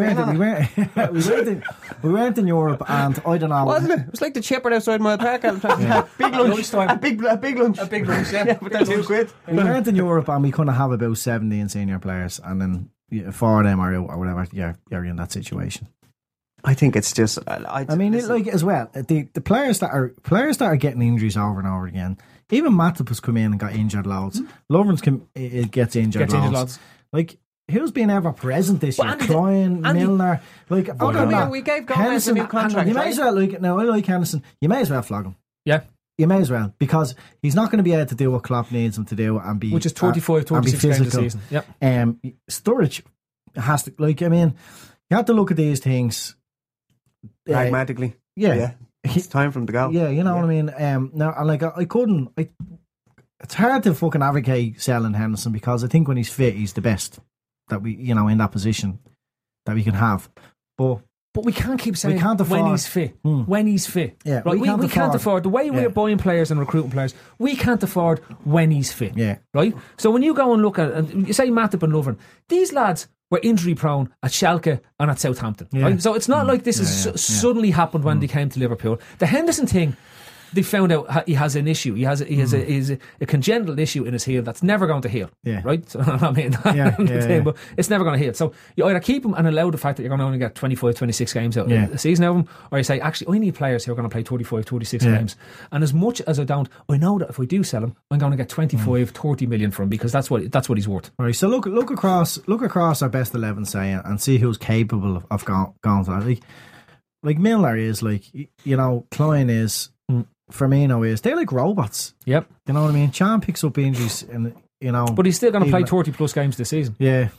in Europe, and I don't know. Wasn't it? It was like the chipper outside Mile Park. Big lunch, a big lunch, yeah. But that's £2. We weren't in Europe, and we couldn't have about 17 senior players, and then 4 of them are out or whatever. You're in that situation. I think it's just. I mean, as well, the players that are getting injuries over and over again. Even Matip has come in and got injured loads. Lovren's gets injured loads. Like, who's been ever present this year? Klein, Milner. Like, we gave Gomez a new contract. You may as well, I like Henderson. You may as well flog him. Yeah. You may as well, because he's not going to be able to do what Klopp needs him to do and be, which is 35, 26 games a season. Yep. Sturridge has to, like, I mean, you have to look at these things pragmatically. Yeah. It's time for him to go. Yeah, you know what I mean. Now, like, it's hard to fucking advocate selling Henderson, because I think when he's fit, he's the best that we, in that position that we can have. But we can't keep saying when he's fit. When he's fit. Yeah, right? We can't afford the way we're buying players and recruiting players. We can't afford when he's fit. Yeah. Right? So when you go and look at, and you say Matip and Lovren, these lads were injury prone at Schalke and at Southampton. Yeah. Right? So it's not like this has suddenly happened when they came to Liverpool. The Henderson thing, they found out he has an issue. He has a congenital issue in his heel that's never going to heal. Yeah. Right? So, I mean, but it's never going to heal. So you either keep him and allow the fact that you're going to only get 25, 26 games out of a season out of him, or you say, actually, I need players who are going to play 35, 26 games. And as much as I know that if we do sell him, I'm going to get 25, 30 million from him, because that's what he's worth. All right, so look across our best 11, say, and see who's capable of going to that. Like Milner is, like, Klein is, Firmino is. They're like robots. Yep. You know what I mean? Chan picks up injuries, and but he's still going to play 30 plus games this season. Yeah.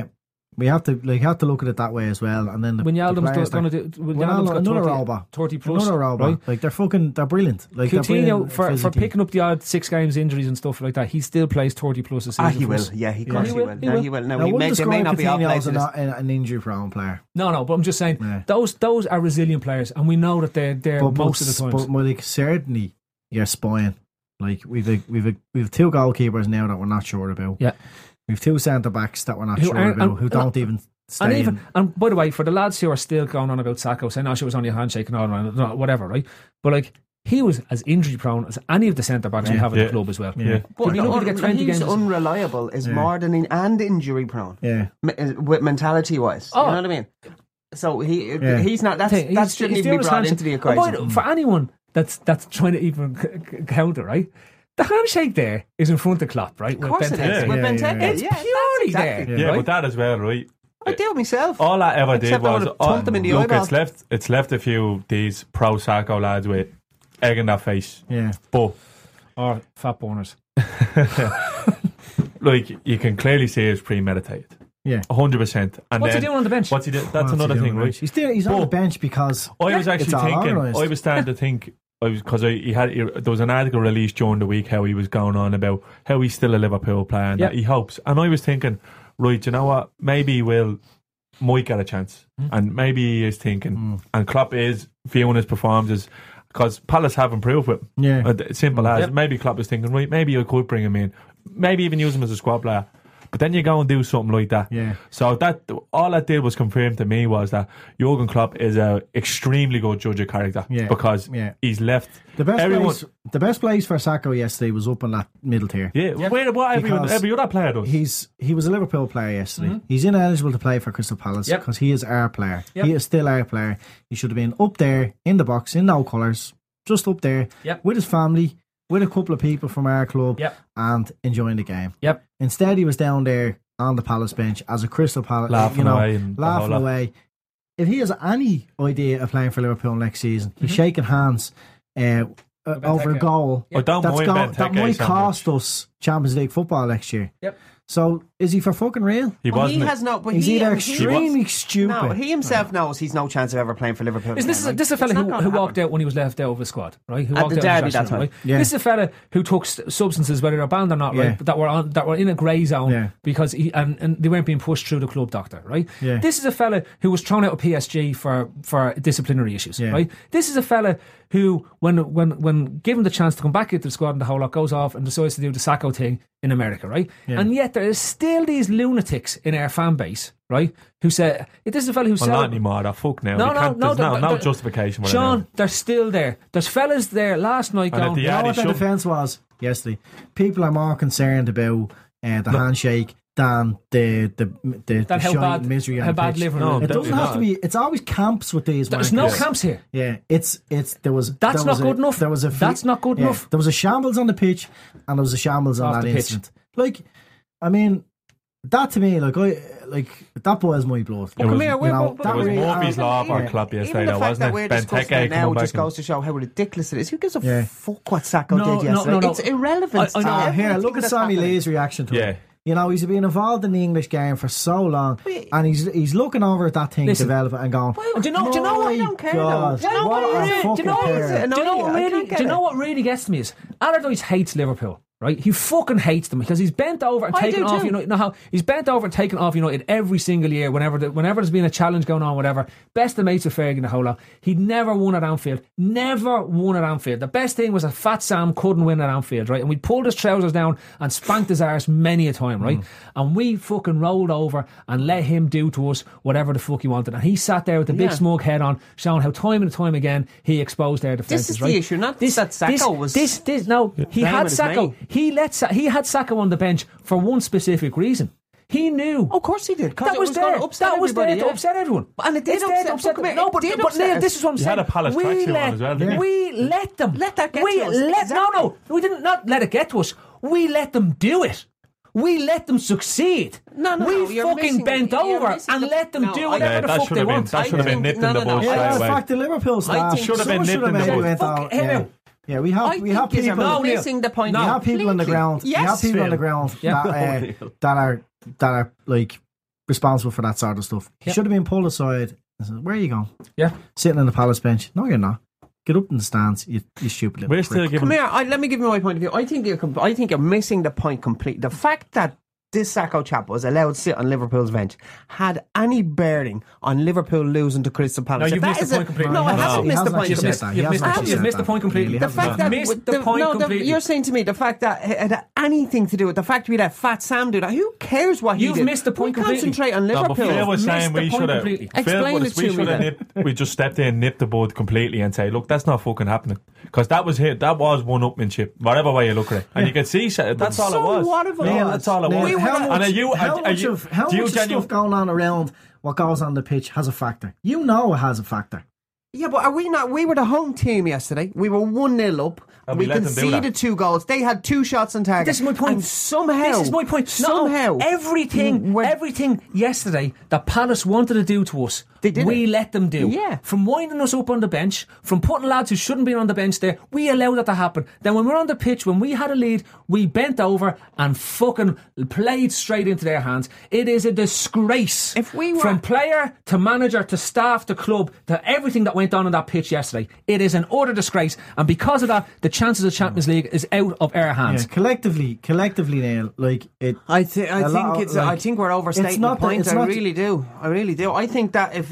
We have to look at it that way as well. And then Wijnaldum's going to do another robot, 30 plus, another robot. Right? Like, they're brilliant. Like, Coutinho, for picking up the odd 6 games injuries and stuff like that, he still plays 30 plus a season. He will. Yeah, he will. He will. Now, he may not be an injury prone player. No, but I'm just saying those are resilient players, and we know that they're most of the times. But like, certainly you're spying. Like, we've 2 goalkeepers now that we're not sure about. Yeah. We've 2 centre backs that we're not sure about, who don't even stay. And by the way, for the lads who are still going on about Sacco, saying, she was only a handshake and all that, whatever, right? But like, he was as injury prone as any of the centre backs we have in the club as well. Yeah. But he's unreliable is more than and injury prone. Yeah. Mentality wise. You know what I mean? So he's not. That shouldn't even be brought into the equation. For anyone that's trying to even counter, right? The handshake there is in front of Klopp, right? Of course it is. With Benteke. It's purely there. Yeah, right? but that as well, right? I do it myself. All I ever did was it's left a few these pro Sacco lads with egg in their face. Yeah. But or fat boners. Like, you can clearly see it's premeditated. Yeah, 100%. And what's he doing on the bench? That's another thing, right? He's on the bench because I was actually thinking. I was starting to think. Because there was an article released during the week how he was going on about how he's still a Liverpool player and that he hopes. And I was thinking, right, you know what? Maybe he might get a chance, and maybe he is thinking, and Klopp is viewing his performances, because Palace have improved with him. Yeah, simple as maybe Klopp is thinking, right, maybe I could bring him in, maybe even use him as a squad player. But then you go and do something like that. Yeah. So that all that did was confirm to me was that Jurgen Klopp is an extremely good judge of character. Yeah. Because he's left the best place for Sacco yesterday was up in that middle tier. Yeah. What every other player does. He was a Liverpool player yesterday. He's ineligible to play for Crystal Palace because he is our player. He is still our player. He should have been up there in the box in no colours, just up there Yep. with his family, with a couple of people from our club, Yep. and enjoying the game. Yep. Instead, he was down there on the Palace bench as a Crystal Palace, Laughing away and the whole laughing lot. away. If he has any idea of playing for Liverpool next season, he's shaking hands over a goal I don't mind that Benteke might so cost much. us Champions League football next year. Yep. So is he for fucking real? He Well, wasn't. he has no. But He's he, either he- extremely stupid. No, he himself knows he's no chance of ever playing for Liverpool. Isn't this, again, right? this is a fella It's who not gonna walked happen. out when he was left out of the squad, right? Who At walked the out derby of the that dressing room, time. right? Yeah. This is a fella who took substances, whether they're banned or not, right? Yeah. That were in a grey zone Yeah. because and they weren't being pushed through the club doctor, right? Yeah. This is a fella who was thrown out of PSG for disciplinary issues, Yeah. right? This is a fella who, when given the chance to come back into the squad and the whole lot, goes off and decides to do the Sacco thing in America, right? Yeah. And yet there is still these lunatics in our fan base, right? Who say this is a fella who Well, not anymore. Fuck now. No, We can't- no, there's no they're- justification for it Sean, now. they're still there. There's fellas there last night And at going, the You know Yeah, what they the should. defence was yesterday? People are more concerned about the handshake than the how shite bad- misery on how the bad pitch. Liverpool No, is. It doesn't definitely have to be. It's always camps with these. There's wankers. no camps here. Yeah, it's there was. That's there not was good enough. There was a That's not good enough. There was a shambles on the pitch, and there was a shambles on Off that the pitch. incident. Like, I mean, that to me, like that boils my blood. It was- Come here, you know, but- that It was really- Murphy's Law of our yeah. club Even yesterday, the though, fact wasn't that it? we're discussing Benteke it now coming back just goes to show how ridiculous it is. Who gives a Yeah. fuck what Sacco No, did no, yesterday? no. It's irrelevant. I know. to Here, everything look at that's Sammy happening. Lee's reaction to Yeah. it. You know, he's been involved in the English game for so long, and he's looking over at that thing Listen. developing and going, And do you know? Do you know "My what? I don't care, God, though. Do you know what what a it is? fucking Do you know what pair." Do you know what annoying. I really? can't get Do you know it. what really gets me is Allardyce hates Liverpool. Right, he fucking hates them because he's bent over and I taken do off. too. You know how he's bent over and taken off United every single year. Whenever there's been a challenge going on, whatever. Best of mates with Fergie and the whole lot. He'd never won at Anfield. Never won at Anfield. The best thing was that Fat Sam couldn't win at Anfield, right? And we pulled his trousers down and spanked his arse many a time, right? And we fucking rolled over and let him do to us whatever the fuck he wanted. And he sat there with the big Yeah. smug head on, showing how time and time again he exposed their defences. This is right? the issue, not that Sacco was No, he playing had with his Sacco. mate. He had Sacco on the bench for one specific reason. He knew. Of course he did. 'Cause That it was gonna there. upset That was there everybody, to yeah. upset everyone. And it did It's there to upset- them. but No, but it did Neil, upset this is what I'm You saying. had a Palace tracksuit on as well, didn't you? We let them. Let that get we to us. let Exactly. no. We didn't not let it get to us. We let them do it. We let them succeed. No, we you're fucking missing- bent you're over missing and the- let them no, do I- whatever Yeah, the that fuck should they have been want. that should have been think- nipped no, in the no, no. bud Yeah, straight Yeah, in away. fact, the Liverpool staff think Should have been some nipped in the maybe bud. went Fuck out, him yeah. out. Yeah, we I have think people. you're No, Neil. missing the point. No. We have people on the completely. ground. Yes, we have people on the Phil. ground Yeah. that are like responsible for that sort of stuff. He Yep. should have been pulled aside. I said, "Where are you going? Yeah. Sitting on the Palace bench? No, you're not. Get up in the stands. You stupid little We're still prick." giving. Come here. Let me give you my point of view. I think you're missing the point completely. The fact that this Sacco chap was allowed to sit on Liverpool's bench had any bearing on Liverpool losing to Crystal Palace. No, you've If that missed the is a- point completely. No, I No, haven't he missed the hasn't point. actually You've said missed, that. you've He missed, hasn't actually you've said missed the that. point completely. He The hasn't fact said that missed the point completely. you're saying to me the fact that it had anything to do with the fact we let Fat Sam do that. Who cares what he You've did? missed the point we completely. concentrate on No, but Liverpool. Phil was Missed saying the we point should have. completely. Explain it to me then. We just stepped in, nipped the bud completely, and say, "Look, that's not fucking happening." Because that was it. That was one-upmanship, whatever way you look at it. And you can see that's all it So was. what if it No, was? that's all it Neil, was. how And much, are you? how are much you? of, how do you much of genuine- stuff going on around what goes on the pitch has a factor? You know it has a factor. Yeah, but are we not? We were the home team yesterday. We were 1-0 up. And we we let them do conceded that. 2 goals. They had 2 shots on target. This is my point. And somehow, This is my point. Somehow, everything yesterday that Palace wanted to do to us, They did we it. let them do. Yeah. From winding us up on the bench, from putting lads who shouldn't be on the bench there, we allowed that to happen. Then when we're on the pitch, when we had a lead, we bent over and fucking played straight into their hands. It is a disgrace. If we were- From player to manager to staff to club to everything that went on that pitch yesterday, it is an utter disgrace. And because of that, the chances of Champions League is out of our hands. Yeah, collectively, Neil, like it. I think like, I think we're overstating it's the not that- point. it's I not- really do. I really do. I think that if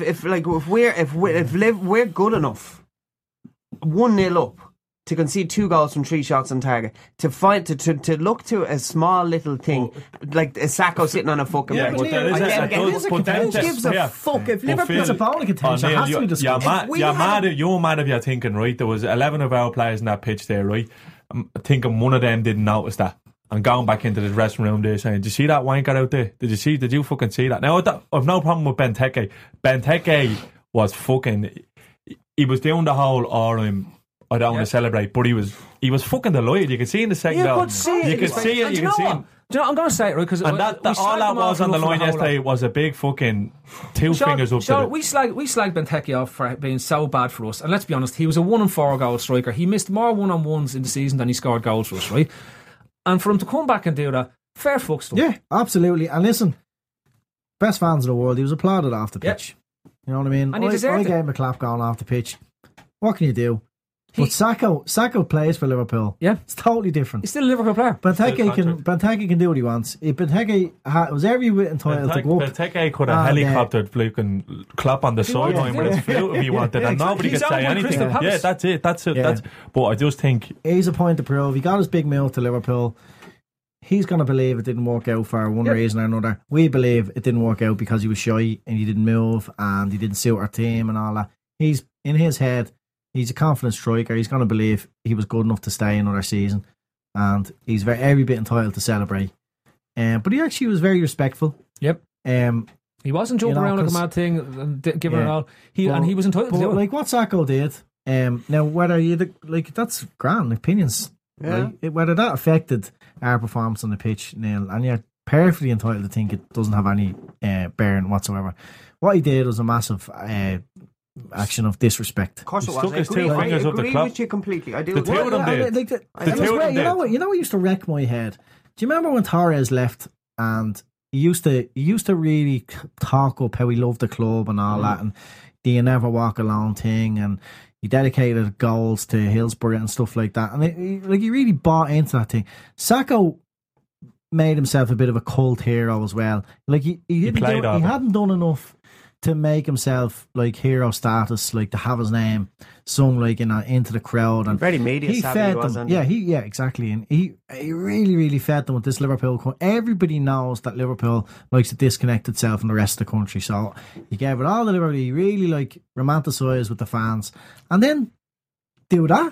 we're good enough, 1-0 up to concede 2 goals from 3 shots on target, to find to look to a small little thing like a Sacco sitting on a fucking Yeah, bench. but there is Again, a- again, who's a- but then who gives a yeah. fuck if But Liverpool? It's a bowling contention. It has to be discussed. You're mad if you're thinking, right, there was 11 of our players in that pitch there, right? I'm thinking one of them didn't notice that. And going back into the dressing room there saying, did you see that wanker out there? Did you fucking see that? Now, I've no problem with Benteke. Benteke was fucking, he was doing the whole, I don't want to celebrate, but he was fucking delighted. You could see in the second goal. You could see it. You could see it. And You you could know see what? it. Do you know, I'm going to say it, right? Because And all that was on the line yesterday was a big fucking two fingers up to it. We slagged Benteke off for being so bad for us. And let's be honest, he was a 1-4 goal striker. He missed more 1-on-1s in the season than he scored goals for us, right? And for him to come back and do that, fair fucks to him. Yeah, absolutely. And listen, best fans in the world, he was applauded off the pitch. You know what I mean? And he deserved I it. gave him a clap going off the pitch. What can you do? But Sacco plays for Liverpool. Yeah. It's totally different. He's still a Liverpool player. Benteke can do what he wants. If Benteke was every bit entitled to go up. Benteke could have helicoptered fucking Klopp on the sideline with his flute if he wanted, and nobody could say anything. Yeah, that's it. Yeah. But I just think he's a point to prove. He got his big move to Liverpool. He's going to believe it didn't work out for one reason or another. We believe it didn't work out because he was shy and he didn't move and he didn't suit our team and all that. He's in his head. He's a confident striker. He's going to believe he was good enough to stay another season, and he's every bit entitled to celebrate. But he actually was very respectful. Yep. He wasn't jumping around like a 'cause- mad thing and giving it all. And he was entitled to do it. Like what Sacco did. Now whether that's grand opinions. Yeah. Right? Whether that affected our performance on the pitch, Neil, and you're perfectly entitled to think it doesn't have any bearing whatsoever. What he did was a massive action of disrespect. Of course it He was. stuck I his two agree, fingers I up the agree club. with you completely. I do. The agree. two of them did. Like two of them you know did. what? You know what used to wreck my head? Do you remember when Torres left and he used to really talk up how he loved the club and all that, and the "you never walk alone" thing, and he dedicated goals to Hillsborough and stuff like that, and he really bought into that thing. Sacco made himself a bit of a cult hero as well. Like he hadn't done enough to make himself like hero status, like to have his name sung like into the crowd, and Very media he savvy fed he was, them. wasn't he? Yeah, exactly, and he really fed them with this Liverpool. Everybody knows that Liverpool likes to disconnect itself from the rest of the country, so he gave it all to Liverpool. He really like romanticised with the fans, and then do that.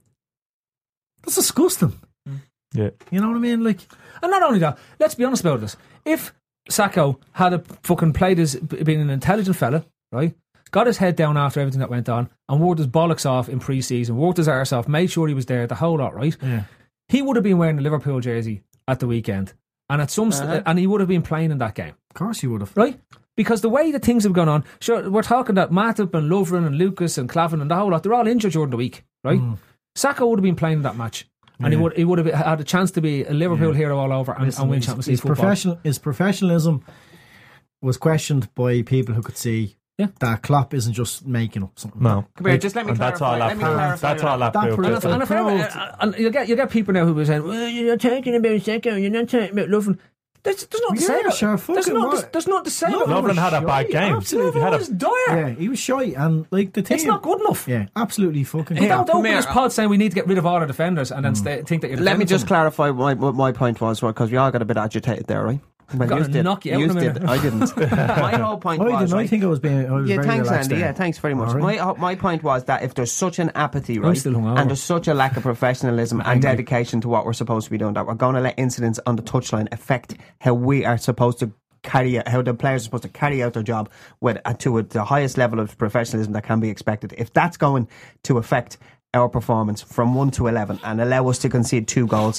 That's disgusting. Yeah. You know what I mean? Like, And not only that, let's be honest about this. If Sacco had fucking played as being an intelligent fella, right? Got his head down after everything that went on and worked his bollocks off in pre-season, worked his arse off, made sure he was there, the whole lot, right? yeah. He would have been wearing the Liverpool jersey at the weekend, and and he would have been playing in that game, Of course you would have. right? Because the way that things have gone on, sure, we're talking that Matip and Lovren and Lucas and Clavin and the whole lot, they're all injured during the week, right? Sacco would have been playing in that match. And he would have had a chance to be a Liverpool hero all over and win Champions League football. His professionalism was questioned by people who could see that Klopp isn't just making up something. No. Come here, just let me And that's clarify. all Let me clarify. that's all that That proved. proves isn't it. it? And if ever, and you get people now who were saying, well, you're talking about Sacco, you're not talking about Lovren. There's nothing to say Yeah, about sure, it. There's fucking nothing what? to say about Lovren had a bad game. Absolutely. He had Lovren a- was dire. Yeah, he was shy, and like the thing. It's not good enough. Yeah, absolutely fucking. You don't come open here. this pod saying we need to get rid of all our defenders and then think that you're Let me defending just someone. clarify what my point was, because we all got a bit agitated there, right? Well, Gotta yous did. knock you out Yous in a did. minute. I didn't. My whole point was, I right? think I was Yeah, very thanks, relaxed Andy. there. Yeah, thanks very much. All right. My point was that if there's such an apathy, right, still hungover. and there's such a lack of professionalism and dedication to what we're supposed to be doing, that we're going to let incidents on the touchline affect how we are supposed to how the players are supposed to carry out their job to the highest level of professionalism that can be expected. If that's going to affect our performance from 1 to 11 and allow us to concede 2 goals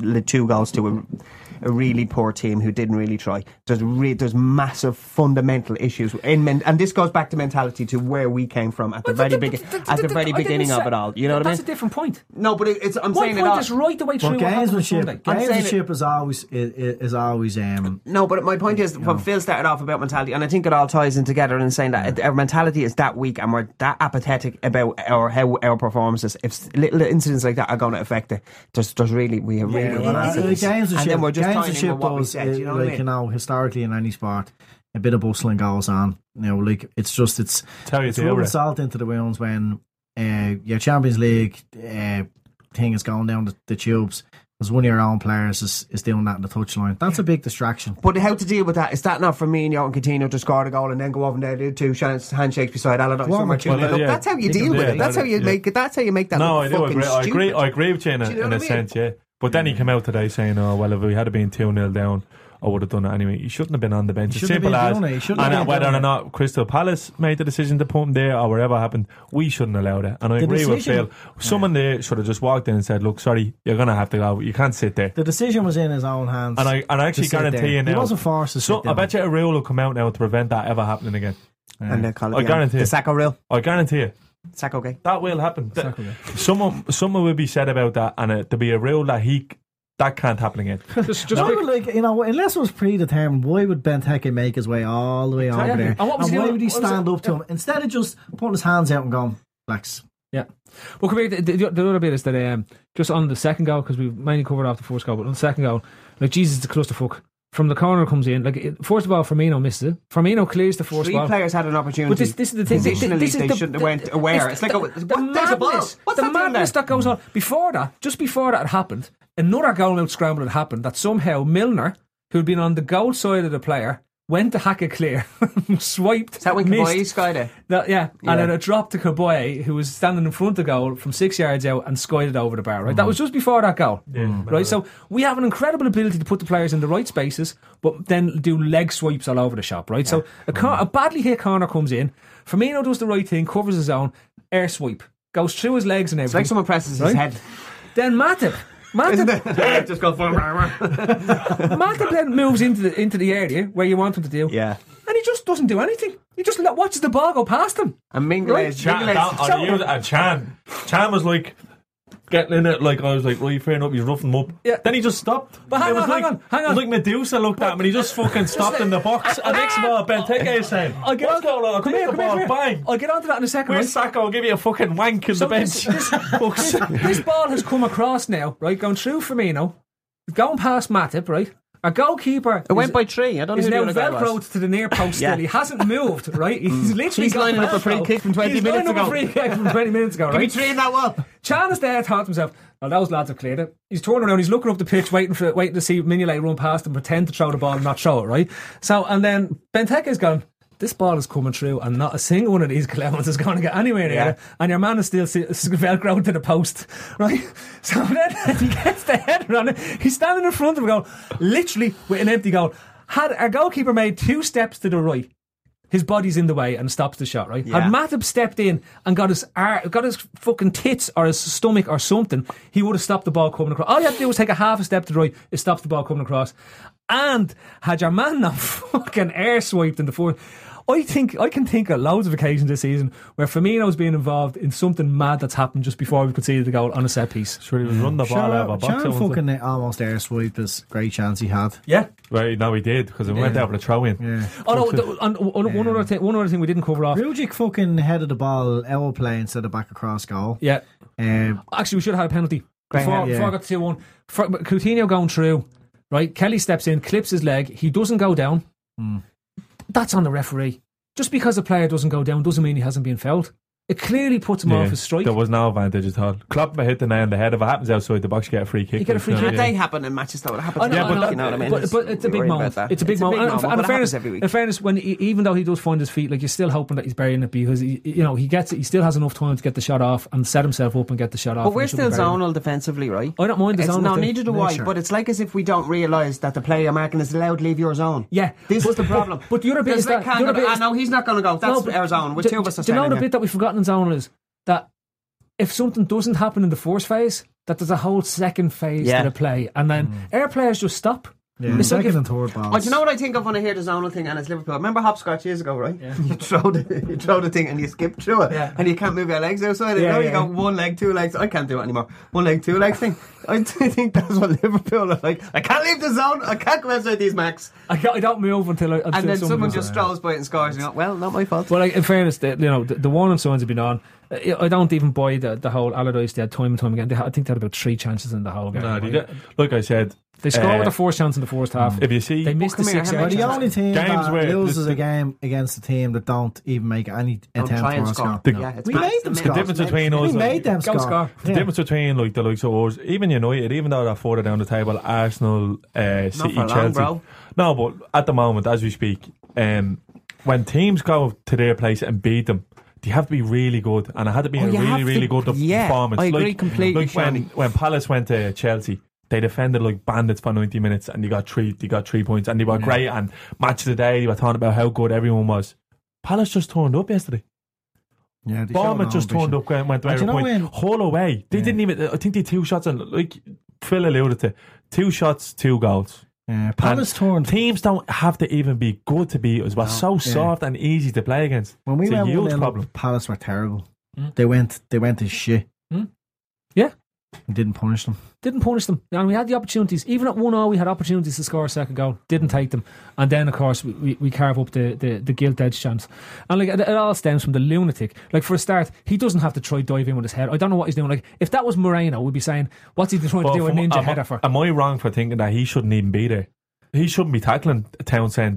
to a really poor team who didn't really try. There's massive fundamental issues and this goes back to mentality, to where we came from at the very beginning of it all. You know what I mean? That's a different point. No, but I'm My saying it point all. is right the way through But what happened on Sunday. gamesmanship is always No, but my point is, when Phil started off about mentality, and I think it all ties in together in saying that our mentality is that weak and we're that apathetic about how our performances. If little incidents like that are going to affect it, there's really we have really and then we're just tying in with what we said. You know what I mean? You know, historically in any sport, a bit of bustling goes on. You know, like it's how you deal rubbing with it. salt into the wounds when your Champions League thing is going down the tubes. Because one of your own players is doing that in the touchline. That's a big distraction. But how to deal with that? Is that not for me and Johan Coutinho to score the goal and then go over there, do 2 handshakes beside Allardyce? That's how you deal with it. That's how you make it. That's how you make that. No, look I do fucking agree. I stupid. agree with you in Do you know a what I mean? sense, yeah. But then he came out today saying, "Oh well, if we had been 2-0 down, I would have done it anyway. He shouldn't have been on the bench. He It's shouldn't simple have as, been doing it. He shouldn't have and been whether doing or it. not Crystal Palace made the decision to put him there or whatever happened, we shouldn't allow that. And I The agree with decision- Phil. Someone there should have just walked in and said, "Look, sorry, you're going to have to go. You can't sit there." The decision was in his own hands. And I actually to sit guarantee there. you now, He wasn't forced to so sit I down. bet you a rule will come out now to prevent that ever happening again. And they call it I guarantee the it. Sacco rule. I guarantee you. Sacco gay. That will happen. Exactly, yeah. Someone will be said about that, and there'll be a rule that can't happen again. Just Why quick- would, like, you know, unless it was predetermined, why would Benteke make his way all the way over Yeah. there? And what was he why doing? would he What was stand it? up to him instead of just putting his hands out and going, "Flex"? Yeah. Well, come here. The other bit is that just on the second goal, because we mainly covered off the first goal, but on the second goal, like, Jesus, it's a clusterfuck. From the corner comes in. Like, first of all, Firmino misses it. Firmino clears the first Three ball. players had an opportunity. But this is the thing. Positionally, This is they the- shouldn't have went aware. It's like the what? There's a ball. madness. What's The that doing madness there? that goes on before that. Just before that happened, another goal out scramble had happened. That somehow Milner, who'd been on the goal side of the player, went to hack it clear, swiped. Is that when missed. Kabay skied it? Yeah, and then it dropped to Kabay, who was standing in front of goal from 6 yards out and skied it over the bar, right? That was just before that goal. Right, so we have an incredible ability to put the players in the right spaces, but then do leg swipes all over the shop, right? So a badly hit corner comes in, Firmino does the right thing, covers his own, air swipe, goes through his legs and It's everything. like someone presses his Right? head. Then Matip Just go for Matip then moves into the area where you want him to do, Yeah. and he just doesn't do anything. He just watches the ball go past him. And Mingles. Chan was like getting in it, like I was like, right, fair enough, he's roughing him up. Yeah. Then he just stopped. But hang It was on, like, hang on. It was like Medusa looked at him and he just fucking stopped in the box. And next of all, Benteke is saying, I'll get "What's on- going on? come Take here, the come ball, here. bang." I'll get onto that in a second. Where's right? Sacco? I'll give you a fucking wank in So the bench. this ball has come across now, right? Going through Firmino, going past Matip, right? Our goalkeeper It went by 3. I don't know is who now the other guy was. velcroed to the near post Yeah. still. He hasn't moved, right? He's literally He's got lining up a free Velcro. kick from 20 He's minutes lining up ago. a free kick from 20 minutes ago, Give me right? 3 in that wall. Chan is there, thought to himself, well, those lads have cleared it. He's turning around, he's looking up the pitch, waiting to see Mignolet run past and pretend to throw the ball and not throw it, right? So, and then Benteke's gone, this ball is coming through and not a single one of these clowns is going to get anywhere near it. And your man is still velcroed to the post, right? So then he gets the header on it. He's standing in front of him going, literally with an empty goal. Had our goalkeeper made 2 steps to the right, his body's in the way and stops the shot, right? Yeah. Had Matip stepped in and got his fucking tits or his stomach or something, he would have stopped the ball coming across. All you have to do is take a half a step to the right, it stops the ball coming across. And had your man not fucking air swiped in the fourth, I can think of loads of occasions this season where Firmino's been involved in something mad that's happened just before we conceded the goal on a set piece. Sure, he was running the ball out of a box. Chan fucking almost air swiped this great chance he had. Yeah. Right, no, he did, because it went out for a throw in. Yeah. Oh no, one other thing we didn't cover off. Rujic fucking headed the ball out of play instead of back across goal. Yeah. Um, Actually, we should have had a penalty Graham, before I got to 2-1. Coutinho going through, right? Kelly steps in, clips his leg. He doesn't go down. That's on the referee. Just because a player doesn't go down doesn't mean he hasn't been fouled. It clearly puts him off his strike. There was no advantage at all. Klopp hit the nail on the head. If it happens outside the box, you get a free kick. You get a free kick. And they happen in matches though. It happens. I know, in I know, rugby, you know what I mean? but it's a big moment. It's a big moment. And but in it fairness, happens every week. in fairness, when even though he does find his feet, like you're still hoping that he's burying it because he gets it. He still has enough time to get the shot off and set himself up and get the shot off. But we're and he still shouldn't bury it. zonal defensively, right? I don't mind the It's- zonal No, thing. neither do Yeah, I. sure. But it's like as if we don't realise that the player marking is allowed to leave your zone. Yeah, This is the problem. But the other bit is that no, he's not going to go. That's our zone. With 2 of us are do you know standing the here. bit that we've forgotten in zone is that if something doesn't happen in the first phase, that there's a whole second phase Yeah. to the play, and then air players just stop. yeah, It's like second if- and third balls. Oh, do you know what I think of when I hear the zonal thing and it's Liverpool? Remember hopscotch years ago, right? Yeah. You throw the thing and you skip through it, Yeah. and you can't move your legs outside. Yeah, Now you yeah. go 1 leg, 2 legs. I can't do it anymore. 1 leg, 2 legs thing. I think that's what Liverpool are like. I can't leave the zone. I can't go outside these marks. I don't move until And then someone does just it. strolls by it and scores. And you go, well, not my fault. Well, like, in fairness, the warning signs have been on. I don't even buy the whole Allardyce. They had time and time again. I think they had about 3 chances in the whole game. No, like I said, They scored with the first chance in the first half. if you see, They missed the come here, 6 how Well, yards. many the only team Games that where loses the- a game against a team that don't even make any Don't attempt try and to score. score. Yeah, it's We mad. made It's them the score. the difference between us, We and- made them Go score. score. the difference between like the likes of us, even United, even though they're further down the table, Arsenal, City, for long, Chelsea. bro. No, but at the moment, as we speak, when teams go to their place and beat them, they have to be really good, and it had to be Oh, a you have really, to- really good yeah, performance. I agree completely, Like when Palace went to Chelsea, they defended like bandits for 90 minutes and they got 3 points and they were great, and match of the day they were talking about how good everyone was. Palace just turned up yesterday. Yeah, Bournemouth just turned up and went away with a point. Whole away. They didn't even, I think they 2 shots and like Phil alluded to, 2 shots, 2 goals. Palace turned. Teams don't have to even be good to beat us. We're so soft and easy to play against. When we it's a went huge 1-0 problem. up, Palace were terrible. They went to shit. Yeah. And didn't punish them. Didn't punish them. And we had the opportunities. Even at 1-0, we had opportunities to score a second goal. Didn't take them. And then, of course, we carve up the gilt-edged chance. And like it all stems from the lunatic. Like, for a start, he doesn't have to try dive in with his head. I don't know what he's doing. Like, if that was Moreno, we'd be saying, what's he trying to do a ninja header for? Am I wrong for thinking that he shouldn't even be there? He shouldn't be tackling Townsend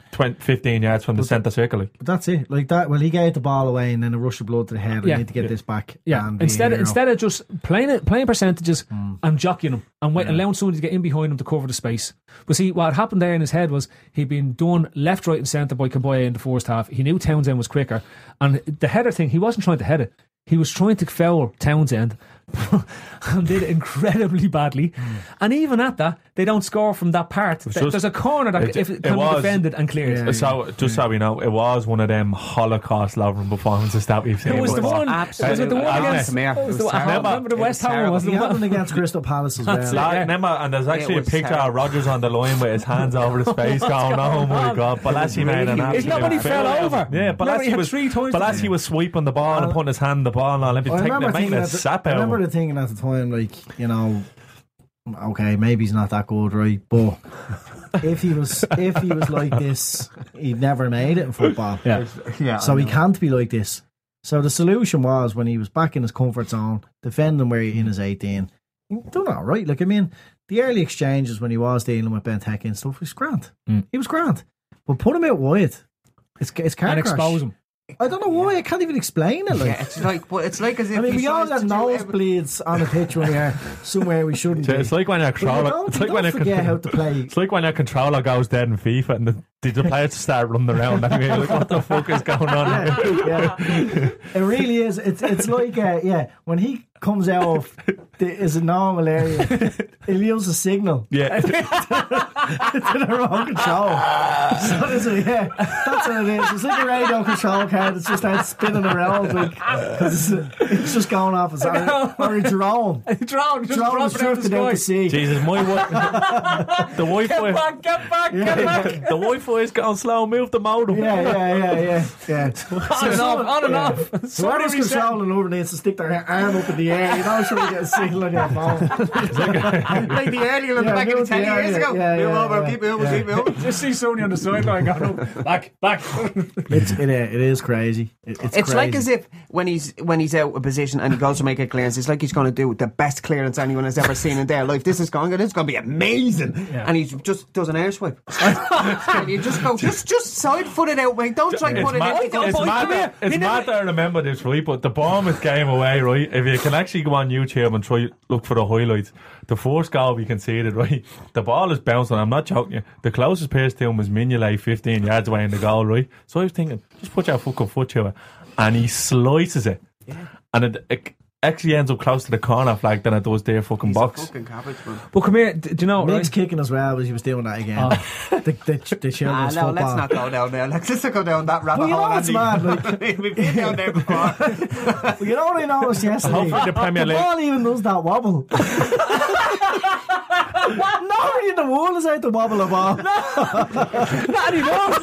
15 yards from the centre circle. Like. But that's it. Like that. Well, he gave the ball away and then a rush of blood to the head. I need to get this back. Yeah. And Instead of just playing percentages and jockeying him and allowing somebody to get in behind him to cover the space. But see, what happened there in his head was he'd been done left, right, and centre by Kaboya in the first half. He knew Townsend was quicker, and the header thing, he wasn't trying to head it. He was trying to foul Townsend and did it incredibly badly. And even at that, they don't score from that part. There's a corner that it can be defended and cleared. Yeah, so we know, it was one of them Holocaust loving performances that we've seen. It was the one. Absolutely. Was it the one against? Remember the West Ham was the one. happened against Crystal Palace as well. Remember, and there's actually a picture of Rodgers on the line with his hands over his face, going, "Oh my God!" Balassi made an absolute. It's not when he fell over. Yeah, Balassi was sweeping the ball and putting his hand on the ball and making a sap out. I remember thinking at the time, like, you know, okay, maybe he's not that good, right? But if he was like this, he'd never made it in football. Yeah. So he can't be like this. So the solution was, when he was back in his comfort zone, defending where he in his 18, he done all right. Like, I mean, the early exchanges when he was dealing with Benteke and stuff, he was grand. He was grand. But put him out wide. It's car and crash. expose him. I don't know why. I can't even explain it. Like, Yeah, it's like as if. I mean, he we all tries got to do nosebleeds on a pitch when we are somewhere we shouldn't be. It's like when your But controller. It's like when your forget how to play. It's like when your controller goes dead in FIFA and the players start running around. Anyway, like, what the fuck is going on? Yeah. It really is. It's like when he comes out of is a normal area, he'll use a signal. Yeah. to the wrong control. That's what it is. It's like a radio control card that's just starts spinning around, like, because it's just going off as or a drone. Drone Drone is drifting out to sea. Jesus, the Wi-Fi. Get back. The Wi-Fi is going slow. Move the modem. Yeah. On and off. So whoever's controlling over needs to stick their arm up in the air, you know, so we get a signal on your phone. like the earlier in the back of 10 years ago. Move over, keep moving. Just see Sony on the sideline going back. It is crazy. It's crazy. Like as if when he's out of position and he goes to make a clearance, it's like he's going to do the best clearance anyone has ever seen in their life. This is going to be amazing, and he just does an air swipe. And you just go, just side foot it out, mate. Don't try to put it in. It's mad that I remember this, right? But the Bournemouth game away, right? If you can actually go on YouTube and try look for the highlights, the first goal we conceded, right? The ball is bouncing. I'm not joking you. The closest pace to him was Mignolet 15 yards away in the goal, right? So I was thinking, just put your fucking foot to it, and he slices it, and it actually ends up close to the corner flag than it does their fucking box. Fucking cabbage, man. But come here, do you know? Mick's kicking as well, but he was doing that again. The children's No, football. let's not go down there. Let's not go down that rabbit Well, you hole. know what's Andy. mad? We've been down there before. Well, you know what I noticed yesterday? Hopefully the Premier League. ball even does that wobble. Nobody in the world is out to wobble a ball. Not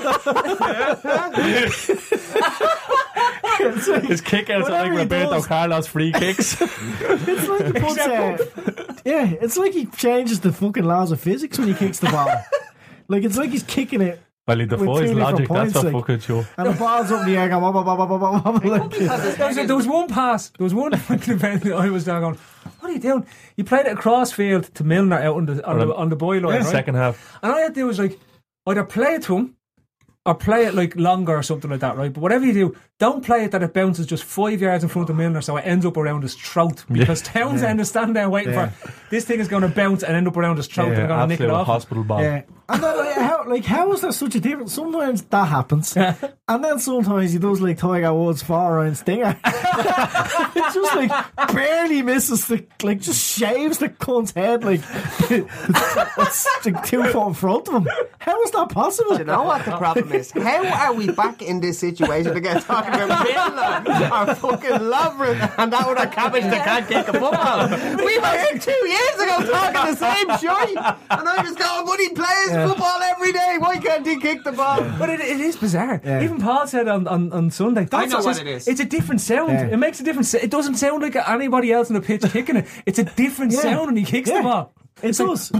anymore. His kick outs are like Whatever he Roberto does. Carlos free kicks. It's like he puts it's like he changes the fucking laws of physics when he kicks the ball. Like, it's like he's kicking it. Well, he With defies two logic. different That's a points, fucking show. And the ball's up in the air going wobble, wobble, wobble, wobble, like this. There was one pass. There was one fucking event that I was down going, what are you doing? You played it across field to Milner out on the boy line, right? Second half. And all I had to do was like either play it to him or play it like longer or something like that, right? But whatever you do, don't play it that it bounces just 5 yards in front of Milner, so it ends up around his throat. Because Townsend is standing there waiting for this thing is going to bounce and end up around his throat, and they're going to nick it off. Hospital ball. Yeah. And then, how is there such a difference? Sometimes that happens, and then sometimes he does like Tiger Woods 4-round stinger. It just like barely misses just shaves the cunt's head it's like 2 foot in front of him. How is that possible? Do you know what the problem is? How are we back in this situation again talking about Milner or fucking Lovren and that other cabbage that can't kick a football? We were here 2 years ago talking the same shit, and I was going, but he plays football every day. Why can't he kick the ball? But it is bizarre. Even Paul said on Sunday, I know what it is. It's a different sound. It makes a different. It doesn't sound like anybody else on the pitch kicking it. It's a different sound when he kicks the ball. It does.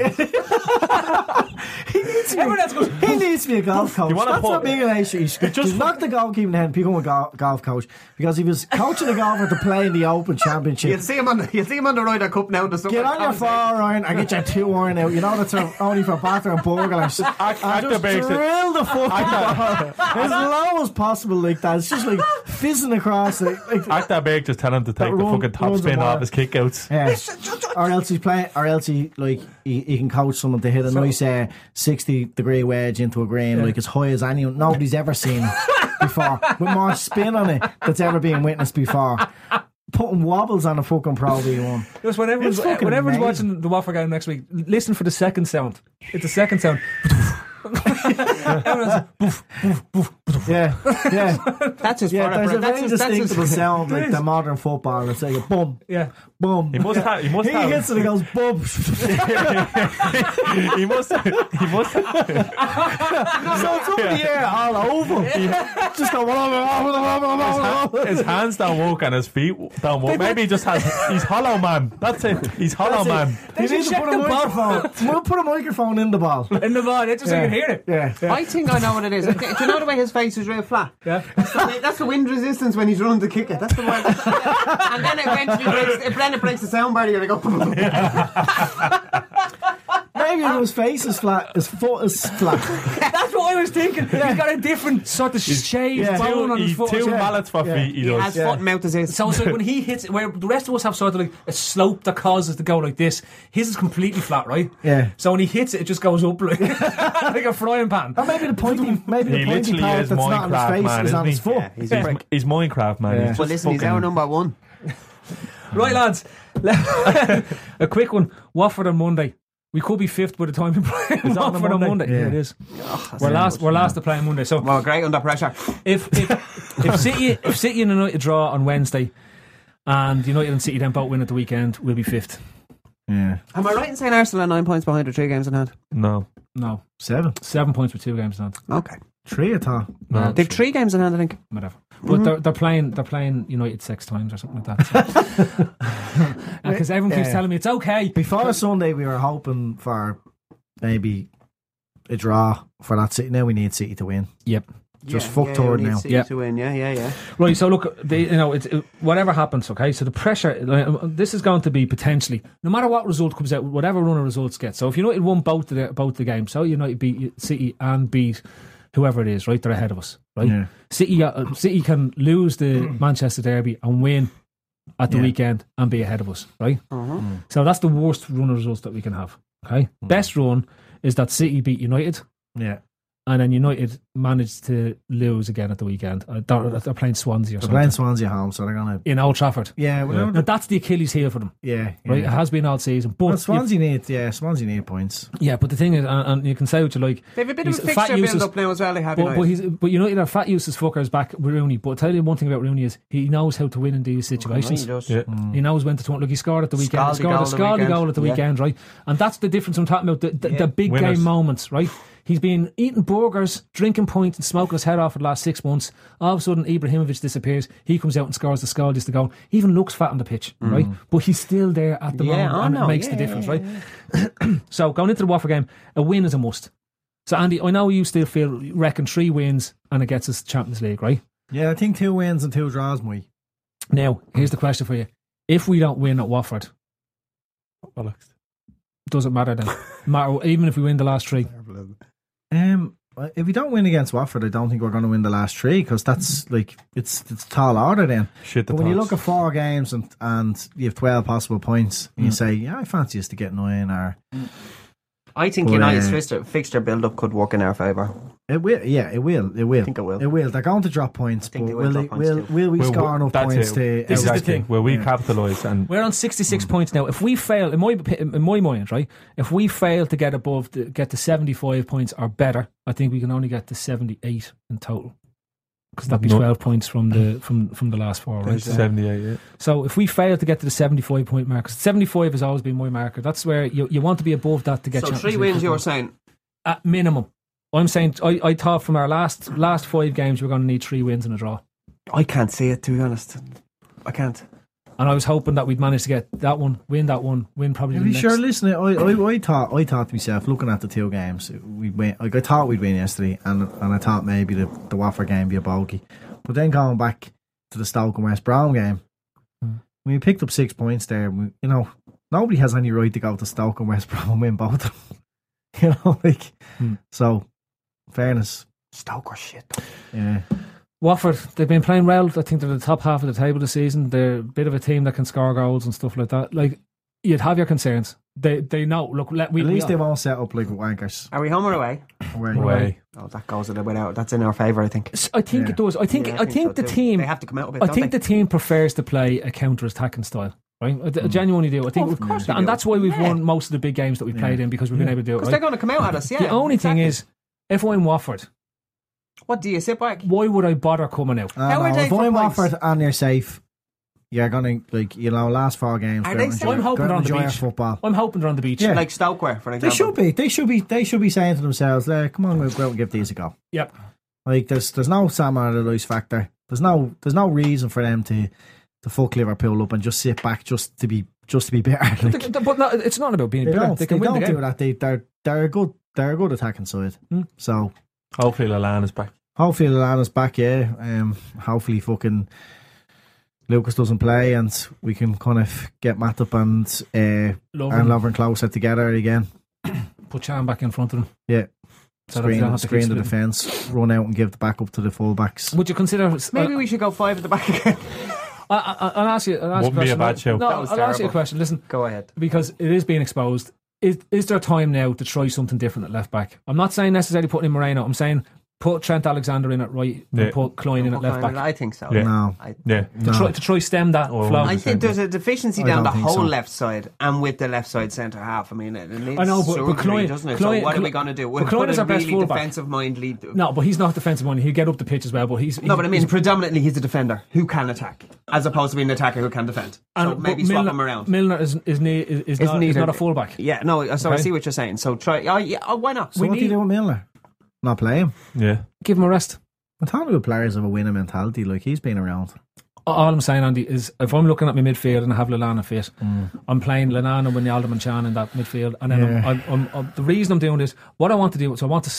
He needs to be a golf coach. That's not being an issue. He should knock the goalkeeper in the head and become a golf coach, because he was coaching a golfer to play in the Open Championship. You'll see him on the Ryder Cup now. Get on your 4-iron and get your 2-iron out. You know that's only for batter and burglars. And just drill the fucking ball as low as possible like that. It's just like fizzing across. At that break, just tell him to take the fucking top spin off his kickouts. Yeah. Or else he's playing. Or else he can coach someone to hit a nice 60-degree wedge into a green like as high as anyone nobody's ever seen before, with more spin on it that's ever been witnessed before. Putting wobbles on a fucking Pro V1. Just when everyone's watching the Watford game next week, listen for the second sound. It's the second sound. Yeah. That's his there's a very distinctive sound like the modern football. It's like a boom. Yeah. Boom. He hits it and goes boom. he must have. So it's up in the air all over him. Just go. His hands don't work and his feet don't work. Maybe he just has. He's hollow man. That's it. He's hollow man. You need to put a microphone. We'll put a microphone in the ball. In the ball, just so you can hear it. Yeah. I think I know what it is. Do you know the way his face is real flat? Yeah. That's the wind resistance when he's running to kick it. That's the one. And then eventually it breaks the sound barrier and go. Maybe his face is flat, his foot is flat. That's what I was thinking. He's got a different sort of shaved bone on his foot. Two mallets for feet. He has foot and mouth as his. So it's like when he hits, where the rest of us have sort of like a slope that causes it to go like this, his is completely flat, right? Yeah. So when he hits it, it just goes up like, like a frying pan. Or maybe the pointy part that's not on his face is on his foot. Yeah, he's Minecraft, man. Yeah. Well, listen, he's our number one. Right, lads. A quick one. Watford on Monday. We could be fifth by the time we play Watford on Monday. Yeah, it is. We're last to play on Monday. So well, great under pressure. If City and United draw on Wednesday, and United and City then both win at the weekend, we'll be fifth. Yeah. Am I right in saying Arsenal are 9 points behind with 3 games in hand? No. 7 points with 2 games in hand. Okay. 3 at all. No, they've 3 games in hand, I think. Whatever. But they're playing United 6 times or something like that. Because everyone keeps telling me it's okay. Before Sunday, we were hoping for maybe a draw for that City. Now we need City to win. Yep. Fuck toward now. City to win. Yeah. Right. So look, it's whatever happens. Okay. So the pressure. This is going to be potentially, no matter what result comes out, whatever run of results get. So if United won both the games, so United beat City and beat whoever it is, right? They're ahead of us, right? Yeah. City can lose the Manchester derby and win at the weekend and be ahead of us, right? So that's the worst run of results that we can have. Okay, best run is that City beat United, and then United managed to lose again at the weekend. They're playing Swansea or something. They're playing Swansea home, so they're going to in Old Trafford. Yeah, that's the Achilles heel for them. Yeah. Right. It has been all season, but Swansea need points. Yeah, but the thing is, and you can say what you like. They have a bit of a fixture build up now as well. They have, but United are fat useless fuckers back with Rooney. But I'll tell you one thing about Rooney is he knows how to win in these situations. He does. He knows when to turn. Look, he scored at the weekend. He scored a scaldy goal at the weekend, right? And that's the difference I'm talking about. The big winners. Game moments, right? He's been eating burgers, drinking points and smoking his head off for the last 6 months. All of a sudden Ibrahimovic disappears. He comes out and scores the scaldiest goal. He even looks fat on the pitch, right? But he's still there at the moment and it makes the difference, right? So going into the Watford game, a win is a must. So Andy, I know you still reckon 3 wins and it gets us Champions League, right? Yeah, I think 2 wins and 2 draws, Mike. Now, here's the question for you. If we don't win at Watford, does it matter then? Even if we win the last 3? if we don't win against Watford, I don't think we're going to win the last 3 because that's like it's tall order then. Shit the But when you thoughts. look at 4 games and you have 12 possible points, and you say, yeah, I fancy us to get 9 or I think But, United's fixture build-up could work in our favour. it will. Yeah, it will. It will. I think it will. It will. They're going to drop points, think but they will drop points too. will we Well, score enough that's points it. to? This is the Exactly. thing. Will we capitalise? And We're on 66 points now. If we fail, in my mind, right? If we fail to get get to 75 points or better, I think we can only get to 78 in total. Because that'd be No. 12 points from the last 4, right? 78, yeah. So if we fail to get to the 75 point mark, 75 has always been my marker. That's where you want to be above that to get So Champions 3 League wins, football. you were saying. At minimum. I'm saying I thought from our last 5 games we're going to need 3 wins and a draw. I can't see it, to be honest. I can't. And I was hoping that we'd manage to get that one, win probably To the be next. sure, listen, I thought to myself, looking at the 2 games, we win. Like I thought we'd win yesterday, and I thought maybe the Watford game be a bogey. But then going back to the Stoke and West Brom game, when we picked up 6 points there, nobody has any right to go to Stoke and West Brom and win both of them. So fairness, Stoke or shit. yeah. Watford, they've been playing well. I think they're the top half of the table this season. They're a bit of a team that can score goals and stuff like that. Like, you'd have your concerns. They know. Look, At least they won't set up like wankers. Are we home or away? Away. Oh, that goes without. That's in our favour, I think. I think Yeah. it does. I think Yeah, I think so the too. team. They have to come out of it. I don't think they? the team prefers to play a counter-attacking style. Right, I genuinely do. I think, of course we and do. that's why we've Yeah. won most of the big games that we've played in because we've been able to do it. Because Right? they're going to come out at us. Yeah. The only thing exactly. is, if I'm Watford, what do you sit back? why would I bother coming out? How are they If for I'm points? Watford and they're safe, you're gonna last 4 games. Are go they and safe? enjoy- I'm hoping go and they're on the enjoy our beach. football. I'm hoping they're on the beach. Yeah. Like Stoke were, for They example. should be. They should be saying to themselves, "Come on, we'll go out and give these a go." Yep. Like there's no Sam Allardyce factor. There's no reason for them to fuck Liverpool up and just sit back just to be better. Like, But no, it's not about being they better. don't. They can win the do game. that. They're a good attacking side. So Hopefully Lallana's back. hopefully Lallana's back. Yeah. Hopefully fucking Lucas doesn't play and we can kind of get Matip and Lovren closer together again. Put Chan back in front of them. Yeah. So that they don't have to Screen keep the splitting. defence, run out and give the back up to the fullbacks. Would you consider? Maybe we should go 5 at the back again. I'll ask you. I'll ask Wouldn't you be a question. bad show. No, That was I'll ask you a terrible. question. Listen, Go ahead. because it is being exposed. Is there time now to try something different at left back? I'm not saying necessarily putting in Moreno. I'm saying put Trent Alexander in at right Yeah. and put Klein in at left back. I think so. Yeah. No. Yeah. To try stem that Oh, flow. I think there's a deficiency I down the don't think whole so. left side and with the left side centre half. I mean, it needs I know, but surgery, Klein- doesn't it? Klein- so what are we going to do? We'll Klein put is a our best really fullback. defensive mind lead. No, but he's not defensive one. He'll get up the pitch as well. But he's No, but I mean, he's- predominantly he's a defender who can attack, as opposed to being an attacker who can defend. So and- maybe but swap Milner, him around. Milner is neither- not a fullback. Yeah, no, so I Okay. see what you're saying. So try, why not? So what do you do with Milner? Not play him. Yeah. Give him a rest. I thought the players have a winning mentality. Like he's been around. All I'm saying, Andy, is if I'm looking at my midfield and I have Lallana fit, I'm playing Lallana, Wijnaldum and Chan in that midfield, and then Yeah. I'm the reason I'm doing this. What I want to do is I want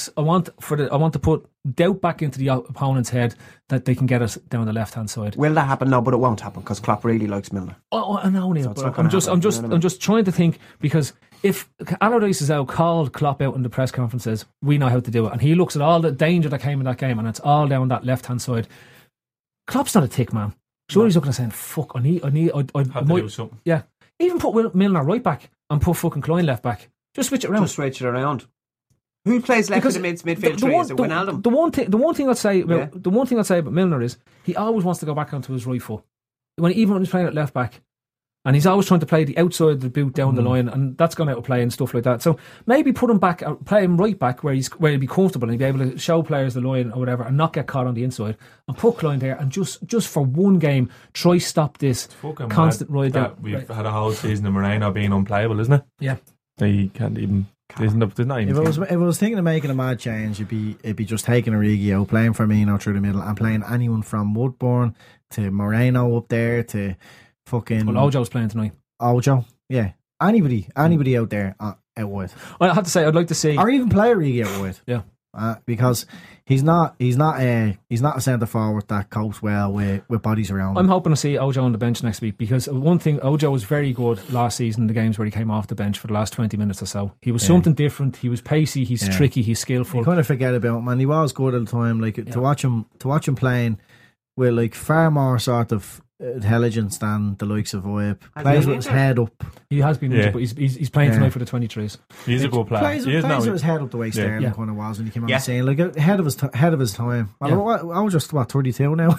to put doubt back into the opponent's head that they can get us down the left hand side. Will that happen? No, but it won't happen because Klopp really likes Milner. Oh, I know, Neil. So it's but not gonna happen, you know what I mean? I'm just trying to think because if Allardyce is out, called Klopp out in the press conference, says we know how to do it, and he looks at all the danger that came in that game, and it's all down that left hand side. Klopp's not a tick man. Sure, he's looking at saying, "Fuck, I Have to might, do something. yeah." Even put Milner right back and put fucking Klein left back. Just switch it around. Just switch it around. Who plays left Because of the midfield three? Is it Wijnaldum? the one thing I'd say Yeah. about Milner is he always wants to go back onto his right foot. Even when he's playing at left back, and he's always trying to play the outside of the boot down the line, and that's going out of play and stuff like that. So maybe put him back, play him right back where he'll be comfortable and he'll be able to show players the line or whatever, and not get caught on the inside. And put Klein there, and just for one game, try stop this Fucking constant mad ride that down. we've Right. had a whole season of Moreno being unplayable, isn't it? Yeah. They can't even. There's not even. If I was thinking of making a mad change, it'd be just taking Origi out, playing Firmino through the middle, and playing anyone from Woodburn to Moreno up there to fucking Well, Ojo's playing tonight. Ojo. Yeah, anybody out there out wide, I have to say, I'd like to see. or even play Origi out wide. Yeah. because he's not a centre forward that copes well with bodies around I'm him. hoping to see Ojo on the bench next week, because one thing, Ojo was very good last season in the games where he came off the bench for the last 20 minutes or so. He was something different. He was pacey, he's tricky, he's skillful. You kind of forget about him, and he was good at the time. Like to watch him playing with like far more sort of intelligence than the likes of Oib. Plays with his head up. He has been injured, but he's playing tonight for the 23s. He's a good player. Plays He is now. with his head up the way Sterling kind of was when he came on the scene, like ahead of his time. I was just 32 now.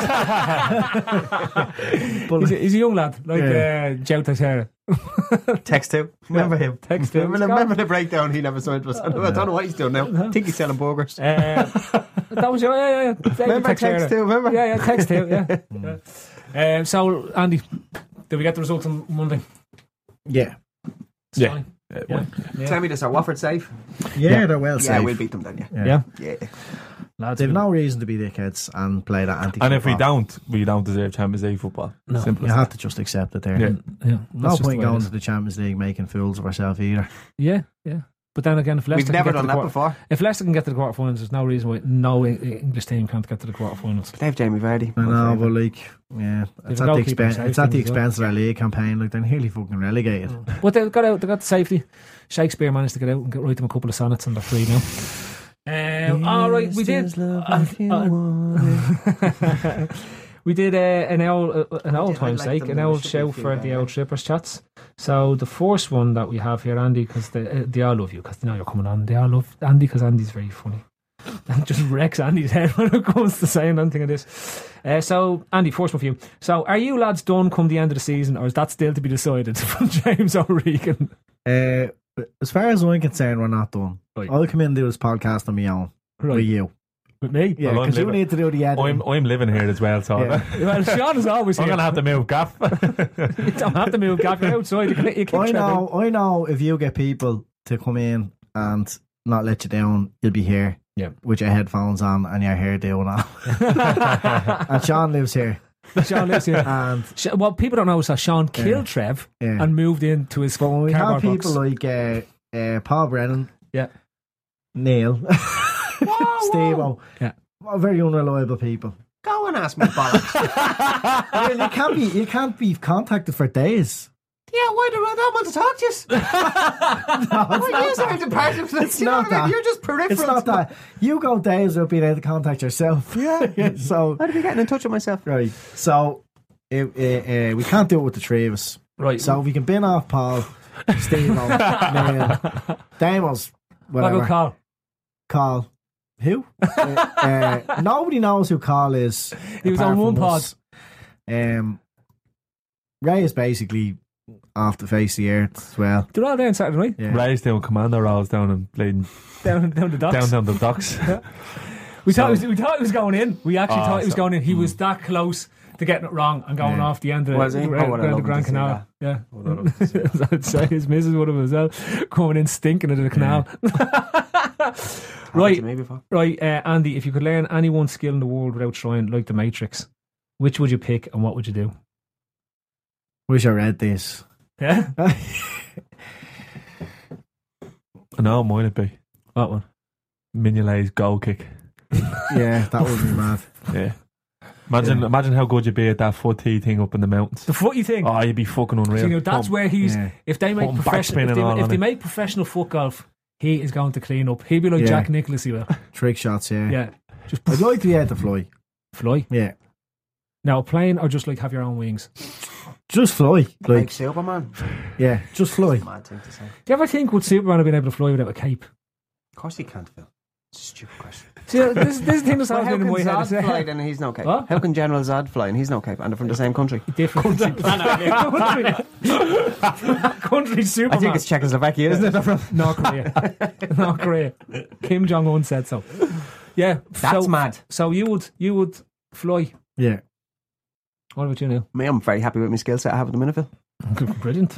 But He's a young lad, like Joe Teixeira. Text 2. Remember him? Text 2. Remember the breakdown he never signed to us? I don't know what he's doing now. I think he's selling burgers. That was yeah. Remember Text 2? Remember? Yeah, Text 2. Yeah. So Andy, did we get the results on Monday? yeah, Stunning. Tell me this: are Watford safe? they're well Yeah, safe. we'll beat them then. Yeah. Yeah. Lads, They've no reason to be dickheads and play that anti. And if we don't deserve Champions League football. Simple you as have to just accept it there. Yeah. No point going to the Champions League making fools of ourselves either. Yeah. But then again, if Leicester We've never can get done to the that before. if Leicester can get to the quarterfinals, there's no reason why no English team can't get to the quarterfinals. They have Jamie Vardy. I know, but like, it's a at the goalkeeper expense. safe It's at the thing as well. expense of our league campaign. Like they're nearly fucking relegated. But they got out. They got the safety. Shakespeare managed to get out and write them a couple of sonnets, and they're free now. All right, we did. We did an old time's sake, an old show for the old Trippers chats. So the first one that we have here, Andy, because they all love you, because they know you're coming on. They all love Andy because Andy's very funny. And just wrecks Andy's head when it comes to saying anything of this. So Andy, first one for you. So are you lads done come the end of the season, or is that still to be decided? From James O'Regan. As far as I'm concerned, we're not done. Right. I'll come in and do this podcast on my own with you. With me? Yeah, Well, I'm because you living- need to do the editing. I'm living here as well, so Well, Sean is always I'm here. going to have to move gaff. You don't have to move, Gav. You're outside. You can I know. If you get people to come in and not let you down, you'll be here. Yeah. With your headphones on and your hair doing all. And Sean lives here. Sean lives here. And What people don't know is that Sean killed Trev and moved into his but when we have cardboard people box. like Paul Brennan, Yeah. Neil, Steve-O, very unreliable people. Go and ask me bollocks. You can't be contacted for days. Yeah, why do I don't want to talk to you? Well, you are the part of this. You know not what I mean? that. You're just peripheral. It's not that. You go days without being able to contact yourself. Yeah. So I'd be getting in touch with myself. right. So we can't do it with the three of us. Right. So we can bin off Paul, Steve, Neil, Damos, What whatever. about Carl? Carl. Who? Nobody knows who Carl is. He was apart on one from pod. us. Ray is basically off the face of the earth as well. They're all there on Saturday night. Yeah. Ray's doing commando rolls down and playing Down the docks. down the docks. We thought he was going in. We actually Oh, thought he was so- going in. He was that close to getting it wrong and going off the end of Was he? the, Oh, what a around the lovely Grand to see Canal. Yeah. What a lovely to see. I'd say his missus would have as well, coming in stinking into the canal. Right. To me before. Right, Andy, if you could learn any one skill in the world without trying, like the Matrix, which would you pick and what would you do? Wish I read this. Yeah? No, mine would be What one? Mignolet's goal kick. Yeah, that would be mad. Yeah. Imagine how good you'd be at that footy thing up in the mountains. The footy thing. Oh, you'd be fucking unreal. So, you know, that's where he's. Yeah. If they make Putting professional, backspin and all if on they it. make professional foot golf, he is going to clean up. He'll be like Yeah. Jack Nicklaus. He will. Trick shots, yeah. Yeah, just I'd like to be able to fly. fly. Yeah. Now, a plane or just like have your own wings. Just fly. Like Like, Superman. yeah, just fly. Mad thing to say. Do you ever think would Superman have been able to fly without a cape? Of course he can't, Phil. It's a stupid question. See, this is the thing that's Well, always how been in can my Zod head. fly then and he's no cape? What? How can General Zod fly and he's no cape? And they're from the same country. Different country Superman. I think it's Czechoslovakia, isn't it? North Korea. North Korea. Kim Jong Un said so. Yeah, That's so, mad. So you would fly. Yeah. What about you now? Me, I'm very happy with my skill set I have at the minute, Phil. Brilliant.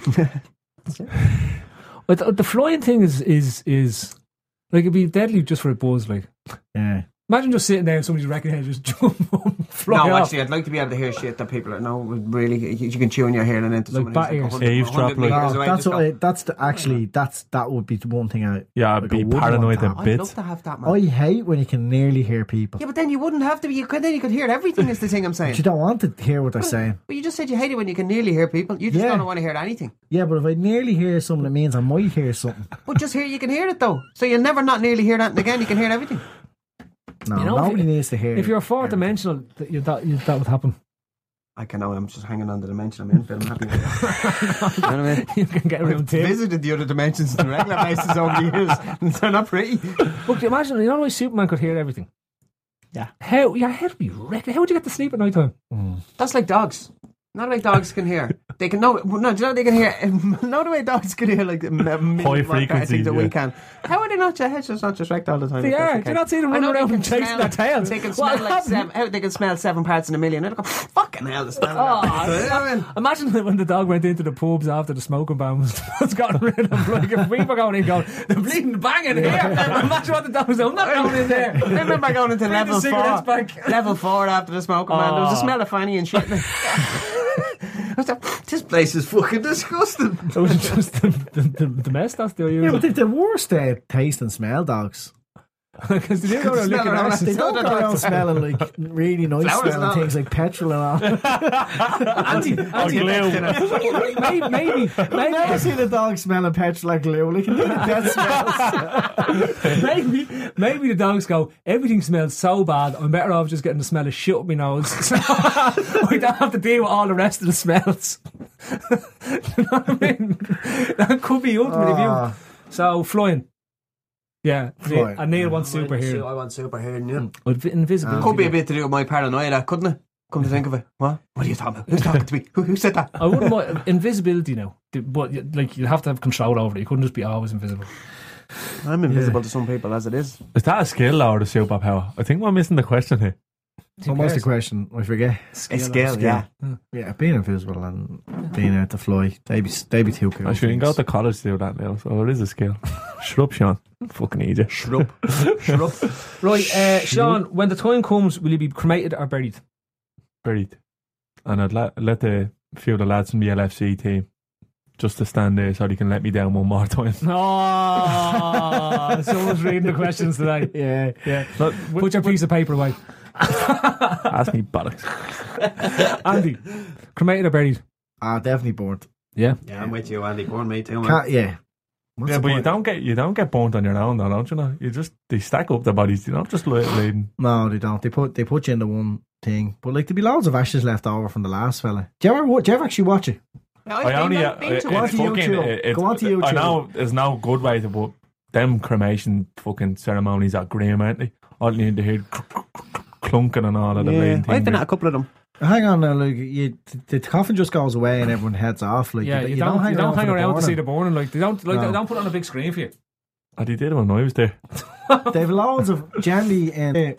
But the flying thing is like it'd be deadly just for a buzz. Like Yeah. imagine just sitting there and somebody's wrecking head just jump up, fly No, off. actually, I'd like to be able to hear shit that people are really. You can tune your hearing into Like someone bat who's ears. 100 Eavesdrop, like- meters No, away. that's just go, what that would be the one thing I Yeah, I'd like, be I wouldn't paranoid want a that. I'd bit. love to have that, man. I hate when you can nearly hear people. Yeah, but then you wouldn't have to be. Then you could hear everything. Is the thing I'm saying. But you don't want to hear what they're saying. But you just said you hate it when you can nearly hear people. You just Yeah. don't want to hear anything. Yeah, but if I nearly hear something, it means I might hear something. But just here, you can hear it though. So you'll never not nearly hear that again. You can hear everything. No, You know, if nobody you- needs to hear. If you're fourth dimensional, that would happen. I can know. I'm just hanging on the dimension I'm in. Phil. I'm happy with it. You know what I mean? You can get around I've Tim. visited the other dimensions on a regular basis over the years, and they're not pretty. But imagine, you know, the way Superman could hear everything. Yeah. How? Your head would be wrecked. How would you get to sleep at night time? That's like dogs. Not like dogs can hear. They can know. No, do you know they can hear? Not the way dogs can hear like High frequencies, that we yeah. can. How are they not? Your head's just not just wrecked all the time. They If that's are. the Do you case. not see them I know running they around can and chasing smell- their tails? They can What smell like happened? seven. How they can smell 7 parts in a million. They'll go, fucking hell, the smell. of that." You know what I mean? Imagine when the dog went into the pubs after the smoking ban was gotten rid of. Like if we were going in, going, the bleeding banging here. Imagine what the dog was doing. I'm not going in there. I remember going into Bring the level 4. cigarettes back. Level 4 after the smoking man. There was a smell of fanny and shit. I was like, this place is fucking disgusting. It was just the mess that's still Yeah, but using. they're the worst taste and smell dogs. Because they didn't go around Smell licking around. arse. They don't Smell go the around dogs. smelling like really nice Flowers and smelling all. things like petrol and all. Maybe I've never seen a dog smelling petrol like glue. Like, you think that smells. maybe the dogs go, everything smells so bad, I'm better off just getting the smell of shit up my nose. So we don't have to deal with all the rest of the smells. You know what I mean? That could be ultimate view. So, flying. Yeah. Flying. And Neil wants superhero. I want superhero, yeah. With invisibility. Could be a bit to do with my paranoia, couldn't it? Come to think of it. What are you talking about? Who's talking to me? Who said that? I wouldn't mind invisibility now, but like you'd have to have control over it. You couldn't just be always invisible. I'm invisible to some people as it is. Is that a skill or a superpower? I think we're missing the question here. What was the question? I forget. A skill, yeah. Yeah, being invisible and being able to fly. They'd be too cool. I sure you can go to college to do that now, so it is a skill. Shut up, Sean. Fucking idiot. Shrub. Right, Sean, when the time comes, will you be cremated or buried? Buried. And I'd let the few of the lads from the LFC team just to stand there so they can let me down one more time. Oh, someone's reading the questions today. Yeah. Look, Put your piece of paper away. ask me bollocks. Andy, cremated or buried? Definitely burnt. Yeah. Yeah, I'm with you, Andy. Born me too, man. Yeah. What's Yeah, the but point? you don't get burnt on your own, though, don't you know? They stack up the bodies. You don't just let it leading. No, they don't. They put you into one thing. But like, there'd be loads of ashes left over from the last fella. Do you ever actually watch it? Yeah, I only I've been to Go on it. to YouTube. Go on to YouTube. I know there's no good way to put them cremation fucking ceremonies are grim, aren't they? All you need to hear clunking and all of the bleeding I've been thing. at a couple of them. Hang on now, like the coffin just goes away and everyone heads off. Like, Yeah, you don't hang around to see the burning. Like they don't they don't put it on a big screen for you. Oh, they did it when I was there. They've loads of generally in.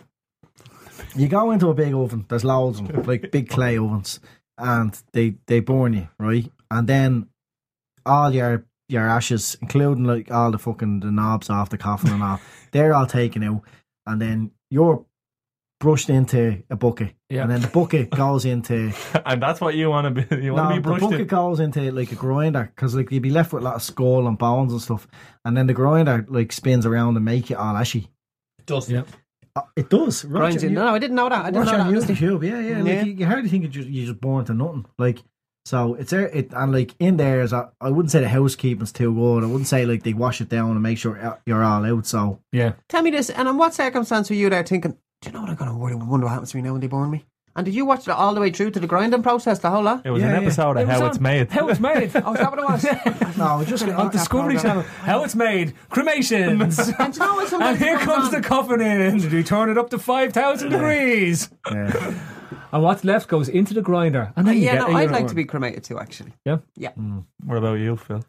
You go into a big oven. There's loads of them, like big clay ovens, and they burn you, right? And then all your ashes, including like all the fucking the knobs off the coffin and all, they're all taken out, and then you're brushed into a bucket, Yeah. and then the bucket goes into And that's what you want to be. You want to be the brushed bucket in. goes into like a grinder because like you'd be left with a lot of skull and bones and stuff, and then the grinder like spins around and make it all ashy. Does. Yeah. It does. Grinds it. No, I didn't know that. I didn't Watch know on that. honestly. YouTube, yeah. Like, you hardly think you just born to nothing. Like, so it's there. And like in there is, I wouldn't say the housekeeping's too good. I wouldn't say like they wash it down and make sure you're all out. So Yeah. Tell me this, and in what circumstance were you there thinking, do you know what I'm going to wonder what happens to me now when they burn me? And did you watch it all the way through to the grinding process, the whole lot? It was Yeah, an yeah. episode of How It's Made. How it's made. Oh, is that what it was? no, just On Discovery Channel. How it's made. Cremations. And do you know what sometimes And here comes the on? coffin in. Did you turn it up to 5,000 degrees? Yeah. And what's left goes into the grinder. And then you Yeah, get no, a I'd unit like one. to be cremated too, actually. Yeah. Yeah. What about you, Phil?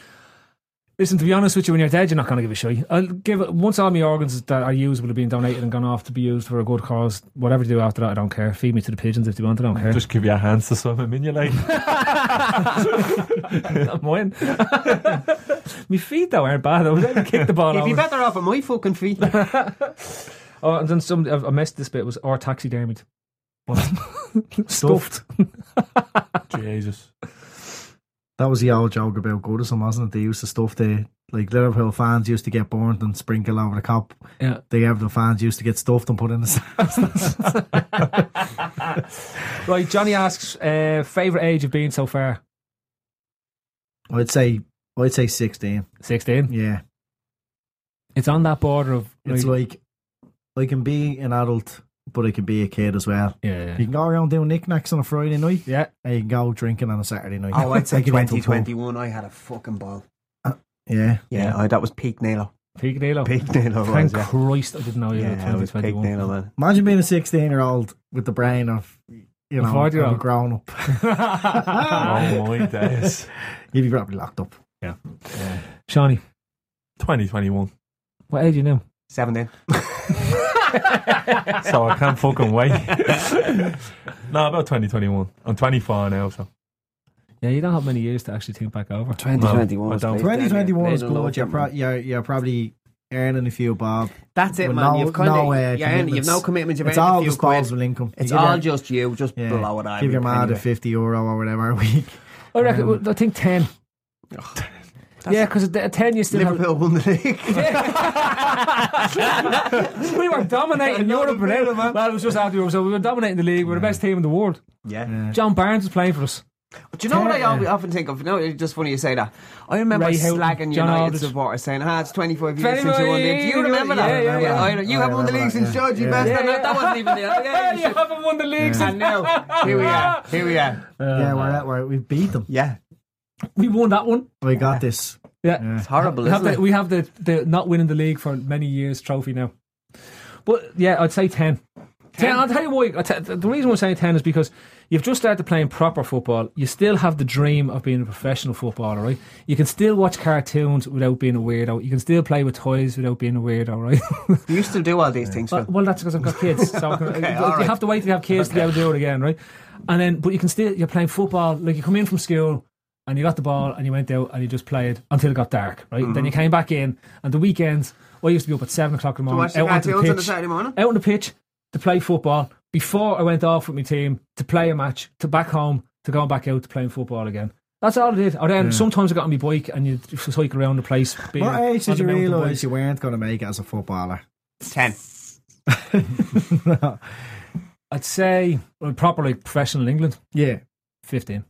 Listen, to be honest with you, when you're dead, you're not going to give a shit. I'll give it, once all my organs that are used will have been donated and gone off to be used for a good cause. Whatever you do after that, I don't care. Feed me to the pigeons if you want, I don't care. Just give your hands to something in your life. Not mine. My feet though aren't bad. I was able to kick the ball You'd be over. better off at my fucking feet. Oh, and then I missed this bit was or taxidermied. Stuffed. Jesus. That was the old joke about Goodison, wasn't it? They used to stuff the Liverpool fans used to get burnt and sprinkle over the cup. Yeah. The Everton fans used to get stuffed and put in the stands. Right, Johnny asks, favourite age you've been so far? I'd say 16. 16. Yeah. It's on that border of. It's like I can be an adult, but I can be a kid as well. Yeah. You can go around doing knickknacks on a Friday night. Yeah. And you can go drinking on a Saturday night. Oh, I'd say Take it into a pub. 2021. I had a fucking ball. Yeah. Yeah, that was peak Nilo. Peak Nilo. Peak Nilo Thank was, yeah. Christ I didn't know you were Yeah, it was peak 2021. Nilo, man. Imagine being a 16-year-old with the brain of, A 40-year-old. a grown up. Oh my days. You'd be probably locked up. Shawnee, 2021. what age are you now? 17. So I can't fucking wait. No, about 2021. I'm 24 now, so. Yeah, you don't have many years to actually think back over. 2021. No, I don't. 2021 is good. You're probably earning a few bob. That's it, With man. no- You've kind no, of you've commitments. no commitment. You've It's earned all a few quid. disposable income. It's You give all your- just you. Just blow it out. Give your man anyway. the €50 or whatever a week. I reckon, I think 10. Yeah, because at 10 you still have. Liverpool won the league. We were dominating Europe. Well, it was just after Europe, so we were dominating the league. We were the best team in the world. Yeah. John Barnes was playing for us. Do you know what I often think of? You know, it's just funny you say that. I remember Ray Houghton, slagging John United Aldridge. supporters saying, it's 25 years 25 since you won the league. Do you years, remember that? yeah. You haven't won the league since Georgie Best. Yeah. And that wasn't even the. Yeah, You haven't won the league since. And now, here we are. Here we are. Yeah, we beat them. Yeah. We won that one. We got this. Yeah. It's horrible, We have, isn't it? we have the not winning the league for many years trophy now. But yeah, I'd say 10. 10. I'll tell you why. The reason we're saying 10 is because you've just started playing proper football. You still have the dream of being a professional footballer, right? You can still watch cartoons without being a weirdo. You can still play with toys without being a weirdo, right? You still do all these things, Phil. Well, that's because I've got kids. So all you right. have to wait till you have kids to be able to do it again, right? And then, but you can still, you're playing football. Like you come in from school and you got the ball and you went out and you just played until it got dark, right? Then you came back in, and the weekends, I used to be up at 7 o'clock in the To morning, watch the out onto the cartoons on the pitch, Saturday morning? out on the pitch to play football before I went off with my team to play a match, to back home, to go back out to playing football again. That's all I did. Or then sometimes I got on my bike and you cycle around the place. being What age on did you the mountain realise bikes. you weren't going to make it as a footballer? 10. I'd say properly professional in England, Yeah. 15.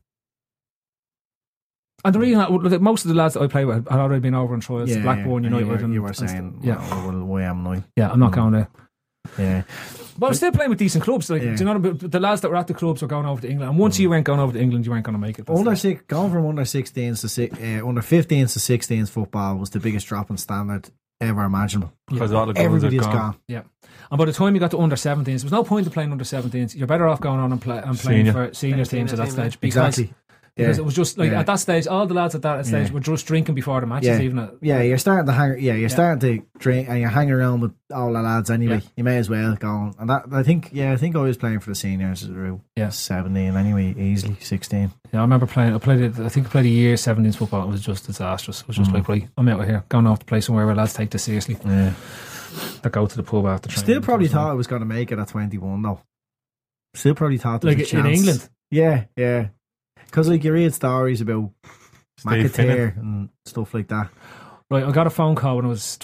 And the reason most of the lads that I play with had already been over in trials, to Blackburn and United. You were saying, why am I? Yeah, I'm not going there. Yeah. But I'm still playing with decent clubs. Like, do you know, the lads that were at the clubs were going over to England. And once you weren't going over to England, you weren't going to make it. Going from under 16s to under 15s to 16s football was the biggest drop in standard ever imaginable. Because all the goals are Everybody's gone. gone. Yeah. And by the time you got to under 17s, there was no point in playing under 17s. You're better off going on and playing Senior. for senior teams at that stage. Exactly. Because it was just like Yeah. at that stage, all the lads at that stage were just drinking before the matches. Yeah. Even You're starting to hang. Yeah, you're starting to drink, and you're hanging around with all the lads anyway. Yeah. You may as well go on. And that I think I was playing for the seniors around 17 anyway, easily 16. Yeah, I remember playing. I played a year 17s football. It was just disastrous. It was just like, right, I'm out of here, going off to play somewhere where lads take this seriously. Yeah. That go to the pub after training. Still probably thought I was going to make it at 21 though. Still probably thought there like was a in chance. England. Yeah. Because like you read stories about Steve McAteer and stuff like that. Right, I got a phone call when I was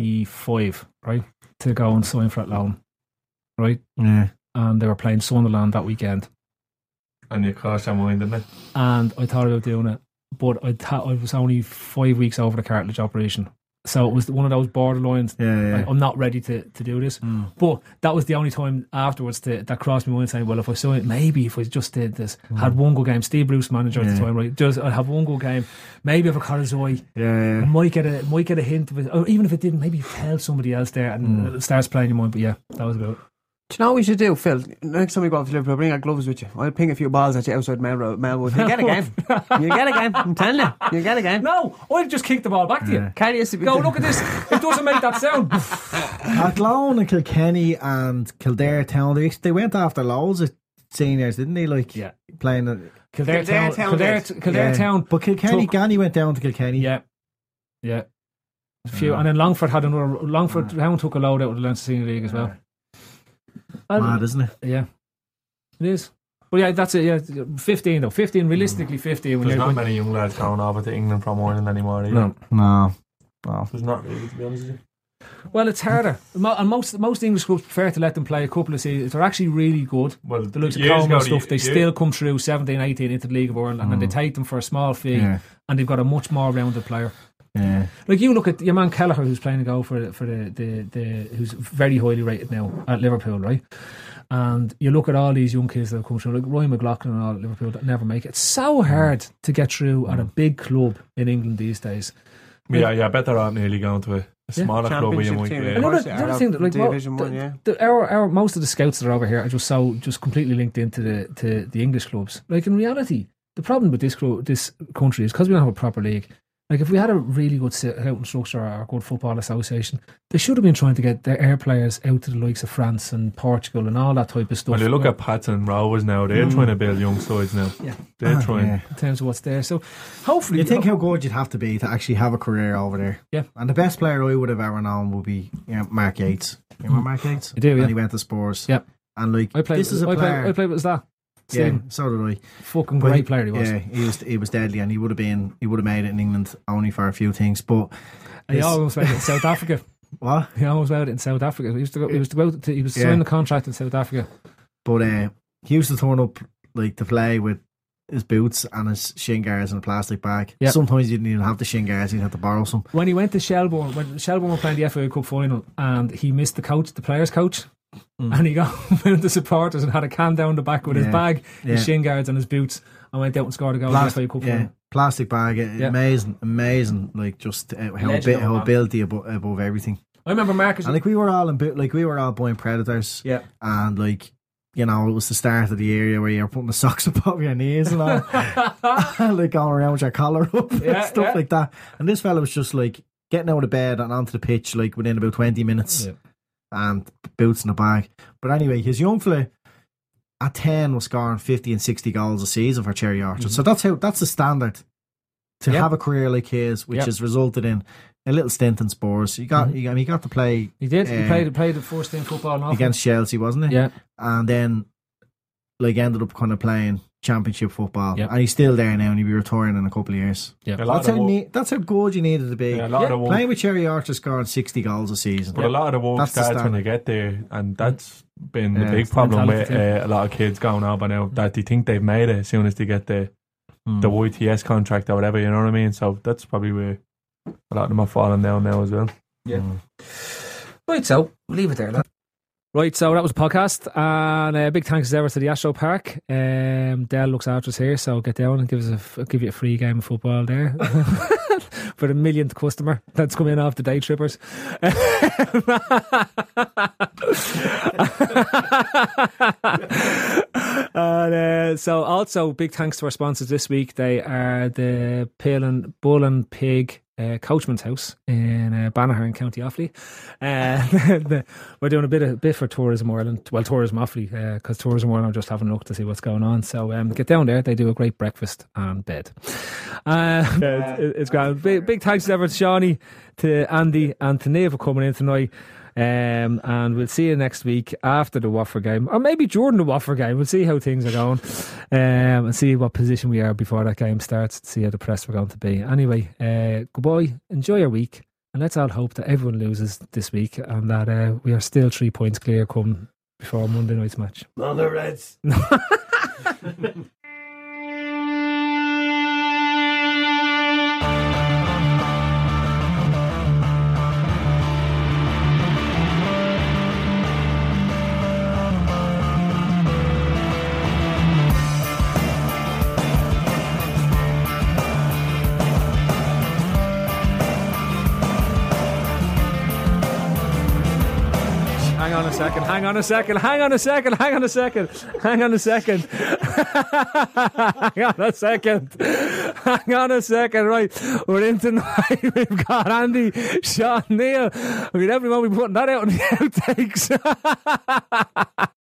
25, right, to go and sign for Athlone, right, Yeah. and they were playing Sunderland that weekend, And you crossed your mind, didn't it? and I thought about doing it, but I was only 5 weeks over the cartilage operation, so it was one of those borderlines. Yeah. Like, I'm not ready to do this, but that was the only time afterwards that crossed my mind saying, well, if I saw it, maybe if I just did this, had one good game, Steve Bruce manager at the time, right, just I'd have one good game, maybe if a Karazoi, I might get a hint of it, or even if it didn't, maybe tell somebody else there and it starts playing your mind. But yeah, that was about it. Do you know what we should do, Phil? Next time we go up to Liverpool, bring our gloves with you. I'll ping a few balls at you outside Melwood. You get a game. You get a game. I'm telling you. You get a game. No, I'd just kick the ball back to you. Carry us to be Go, look at this. It doesn't make that sound. Athlone and Kilkenny and Kildare Town, they went after loads of seniors, didn't they? Like playing at Kildare Town Kildare Town. But Kilkenny, took- Ganny went down to Kilkenny. Yeah. A few, and then Longford had another. Longford Town took a load out of the Leinster Senior League as well. Mad, isn't it? Yeah. It is. But yeah, that's it. Yeah, 15 though. 15 realistically 15. When There's you're not many young lads going over to England from Ireland anymore. Either. No. There's not really, to be honest with you. Well, it's harder. And most English clubs prefer to let them play a couple of seasons. They're actually really good. Well, The likes of years Coleman ago, and stuff, they still come through 17, 18 into the League of Ireland, and then they take them for a small fee, and they've got a much more rounded player. Yeah. Like you look at your man Kelleher, who's playing a goal for the who's very highly rated now at Liverpool, right? And you look at all these young kids that have come through, like Ryan McLaughlin and all at Liverpool, that never make it. It's so hard to get through at a big club in England these days. Yeah, better off nearly going to a smaller club where you might team, get. Another thing that, like, Division 1, yeah. Our most of the scouts that are over here are just completely linked into the English clubs. Like in reality, the problem with this country is because we don't have a proper league. Like if we had a really good scouting structure or a good football association, they should have been trying to get their air players out to the likes of France and Portugal and all that type of stuff. Well, you look at Pats and Rovers now; they're trying to build young sides now. Yeah, they're trying. Yeah. in terms of what's there. So hopefully, You think how good you'd have to be to actually have a career over there. Yeah. And the best player I would have ever known would be Mark Yates. You remember Mark Yates? I do, yeah. And he went to Spurs. Yep. And like, this is a player. I played with that. Yeah, so did I. Fucking But great player he was. Yeah, he was deadly, and he would have made it in England only for a few things. But He almost made it in South Africa. what? He almost made it in South Africa. He was signing the contract in South Africa. But he used to turn up like to play with his boots and his shin guards in a plastic bag. Yep. Sometimes you didn't even have the shin guards; you'd have to borrow some. When he went to Shelbourne, when Shelbourne were playing the FA Cup final, and he missed the players' coach. And he got with the supporters and had a can down the back with his bag, his shin guards and his boots, and went out and scored a goal in the FA Cup final. Plastic bag, amazing. Like just how built he above everything. I remember Marcus. And like we were all buying Predators. Yeah. And like, you know, it was the start of the area where you're putting the socks above your knees and all, like going around with your collar up and stuff like that. And this fella was just like getting out of bed and onto the pitch like within about 20 minutes. Yeah. And boots in the bag. But anyway, his young fella at 10 was scoring 50 and 60 goals a season for Cherry Orchard. So that's the standard to have a career like his, which has resulted in a little stint in Spurs. He got to play. He did. He played the first team football against Chelsea, wasn't he? Yeah. And then like ended up kind of playing Championship football. Yep. And he's still there now, and he'll be retiring in a couple of years. Yeah. That's how good you needed to be. Yeah, playing with Cherry Orchard scoring 60 goals a season. But a lot of the work starts when they get there, and that's been the big problem with a lot of kids going on by now, that they think they've made it as soon as they get the YTS contract or whatever, you know what I mean? So that's probably where a lot of them are falling down now as well. Yeah. Right, so we'll leave it there, lad. Right, so that was the podcast, and big thanks as ever to the Astro Park. Dell looks after us here, so get down and give you a free game of football there for the millionth customer that's coming in off the day trippers. And so also big thanks to our sponsors this week. They are the Bull and Pig Coachman's House in Banagher in County Offaly. We're doing a bit for Tourism Ireland. Well, Tourism Offaly, because Tourism Ireland are just having a look to see what's going on. So get down there. They do a great breakfast and bed. It's grand. Big thanks ever to Shawnee, to Andy, and to Niamh for coming in tonight. And we'll see you next week after the Watford game, or maybe during the Watford game. We'll see how things are going, and see what position we are before that game starts, to see how depressed we're going to be. Anyway, goodbye, enjoy your week, and let's all hope that everyone loses this week, and that we are still 3 points clear come before Monday night's match. On the Reds. Hang on a second. Right, we're in tonight. We've got Andy, Sean, Neil. Everyone will be putting that out in the outtakes.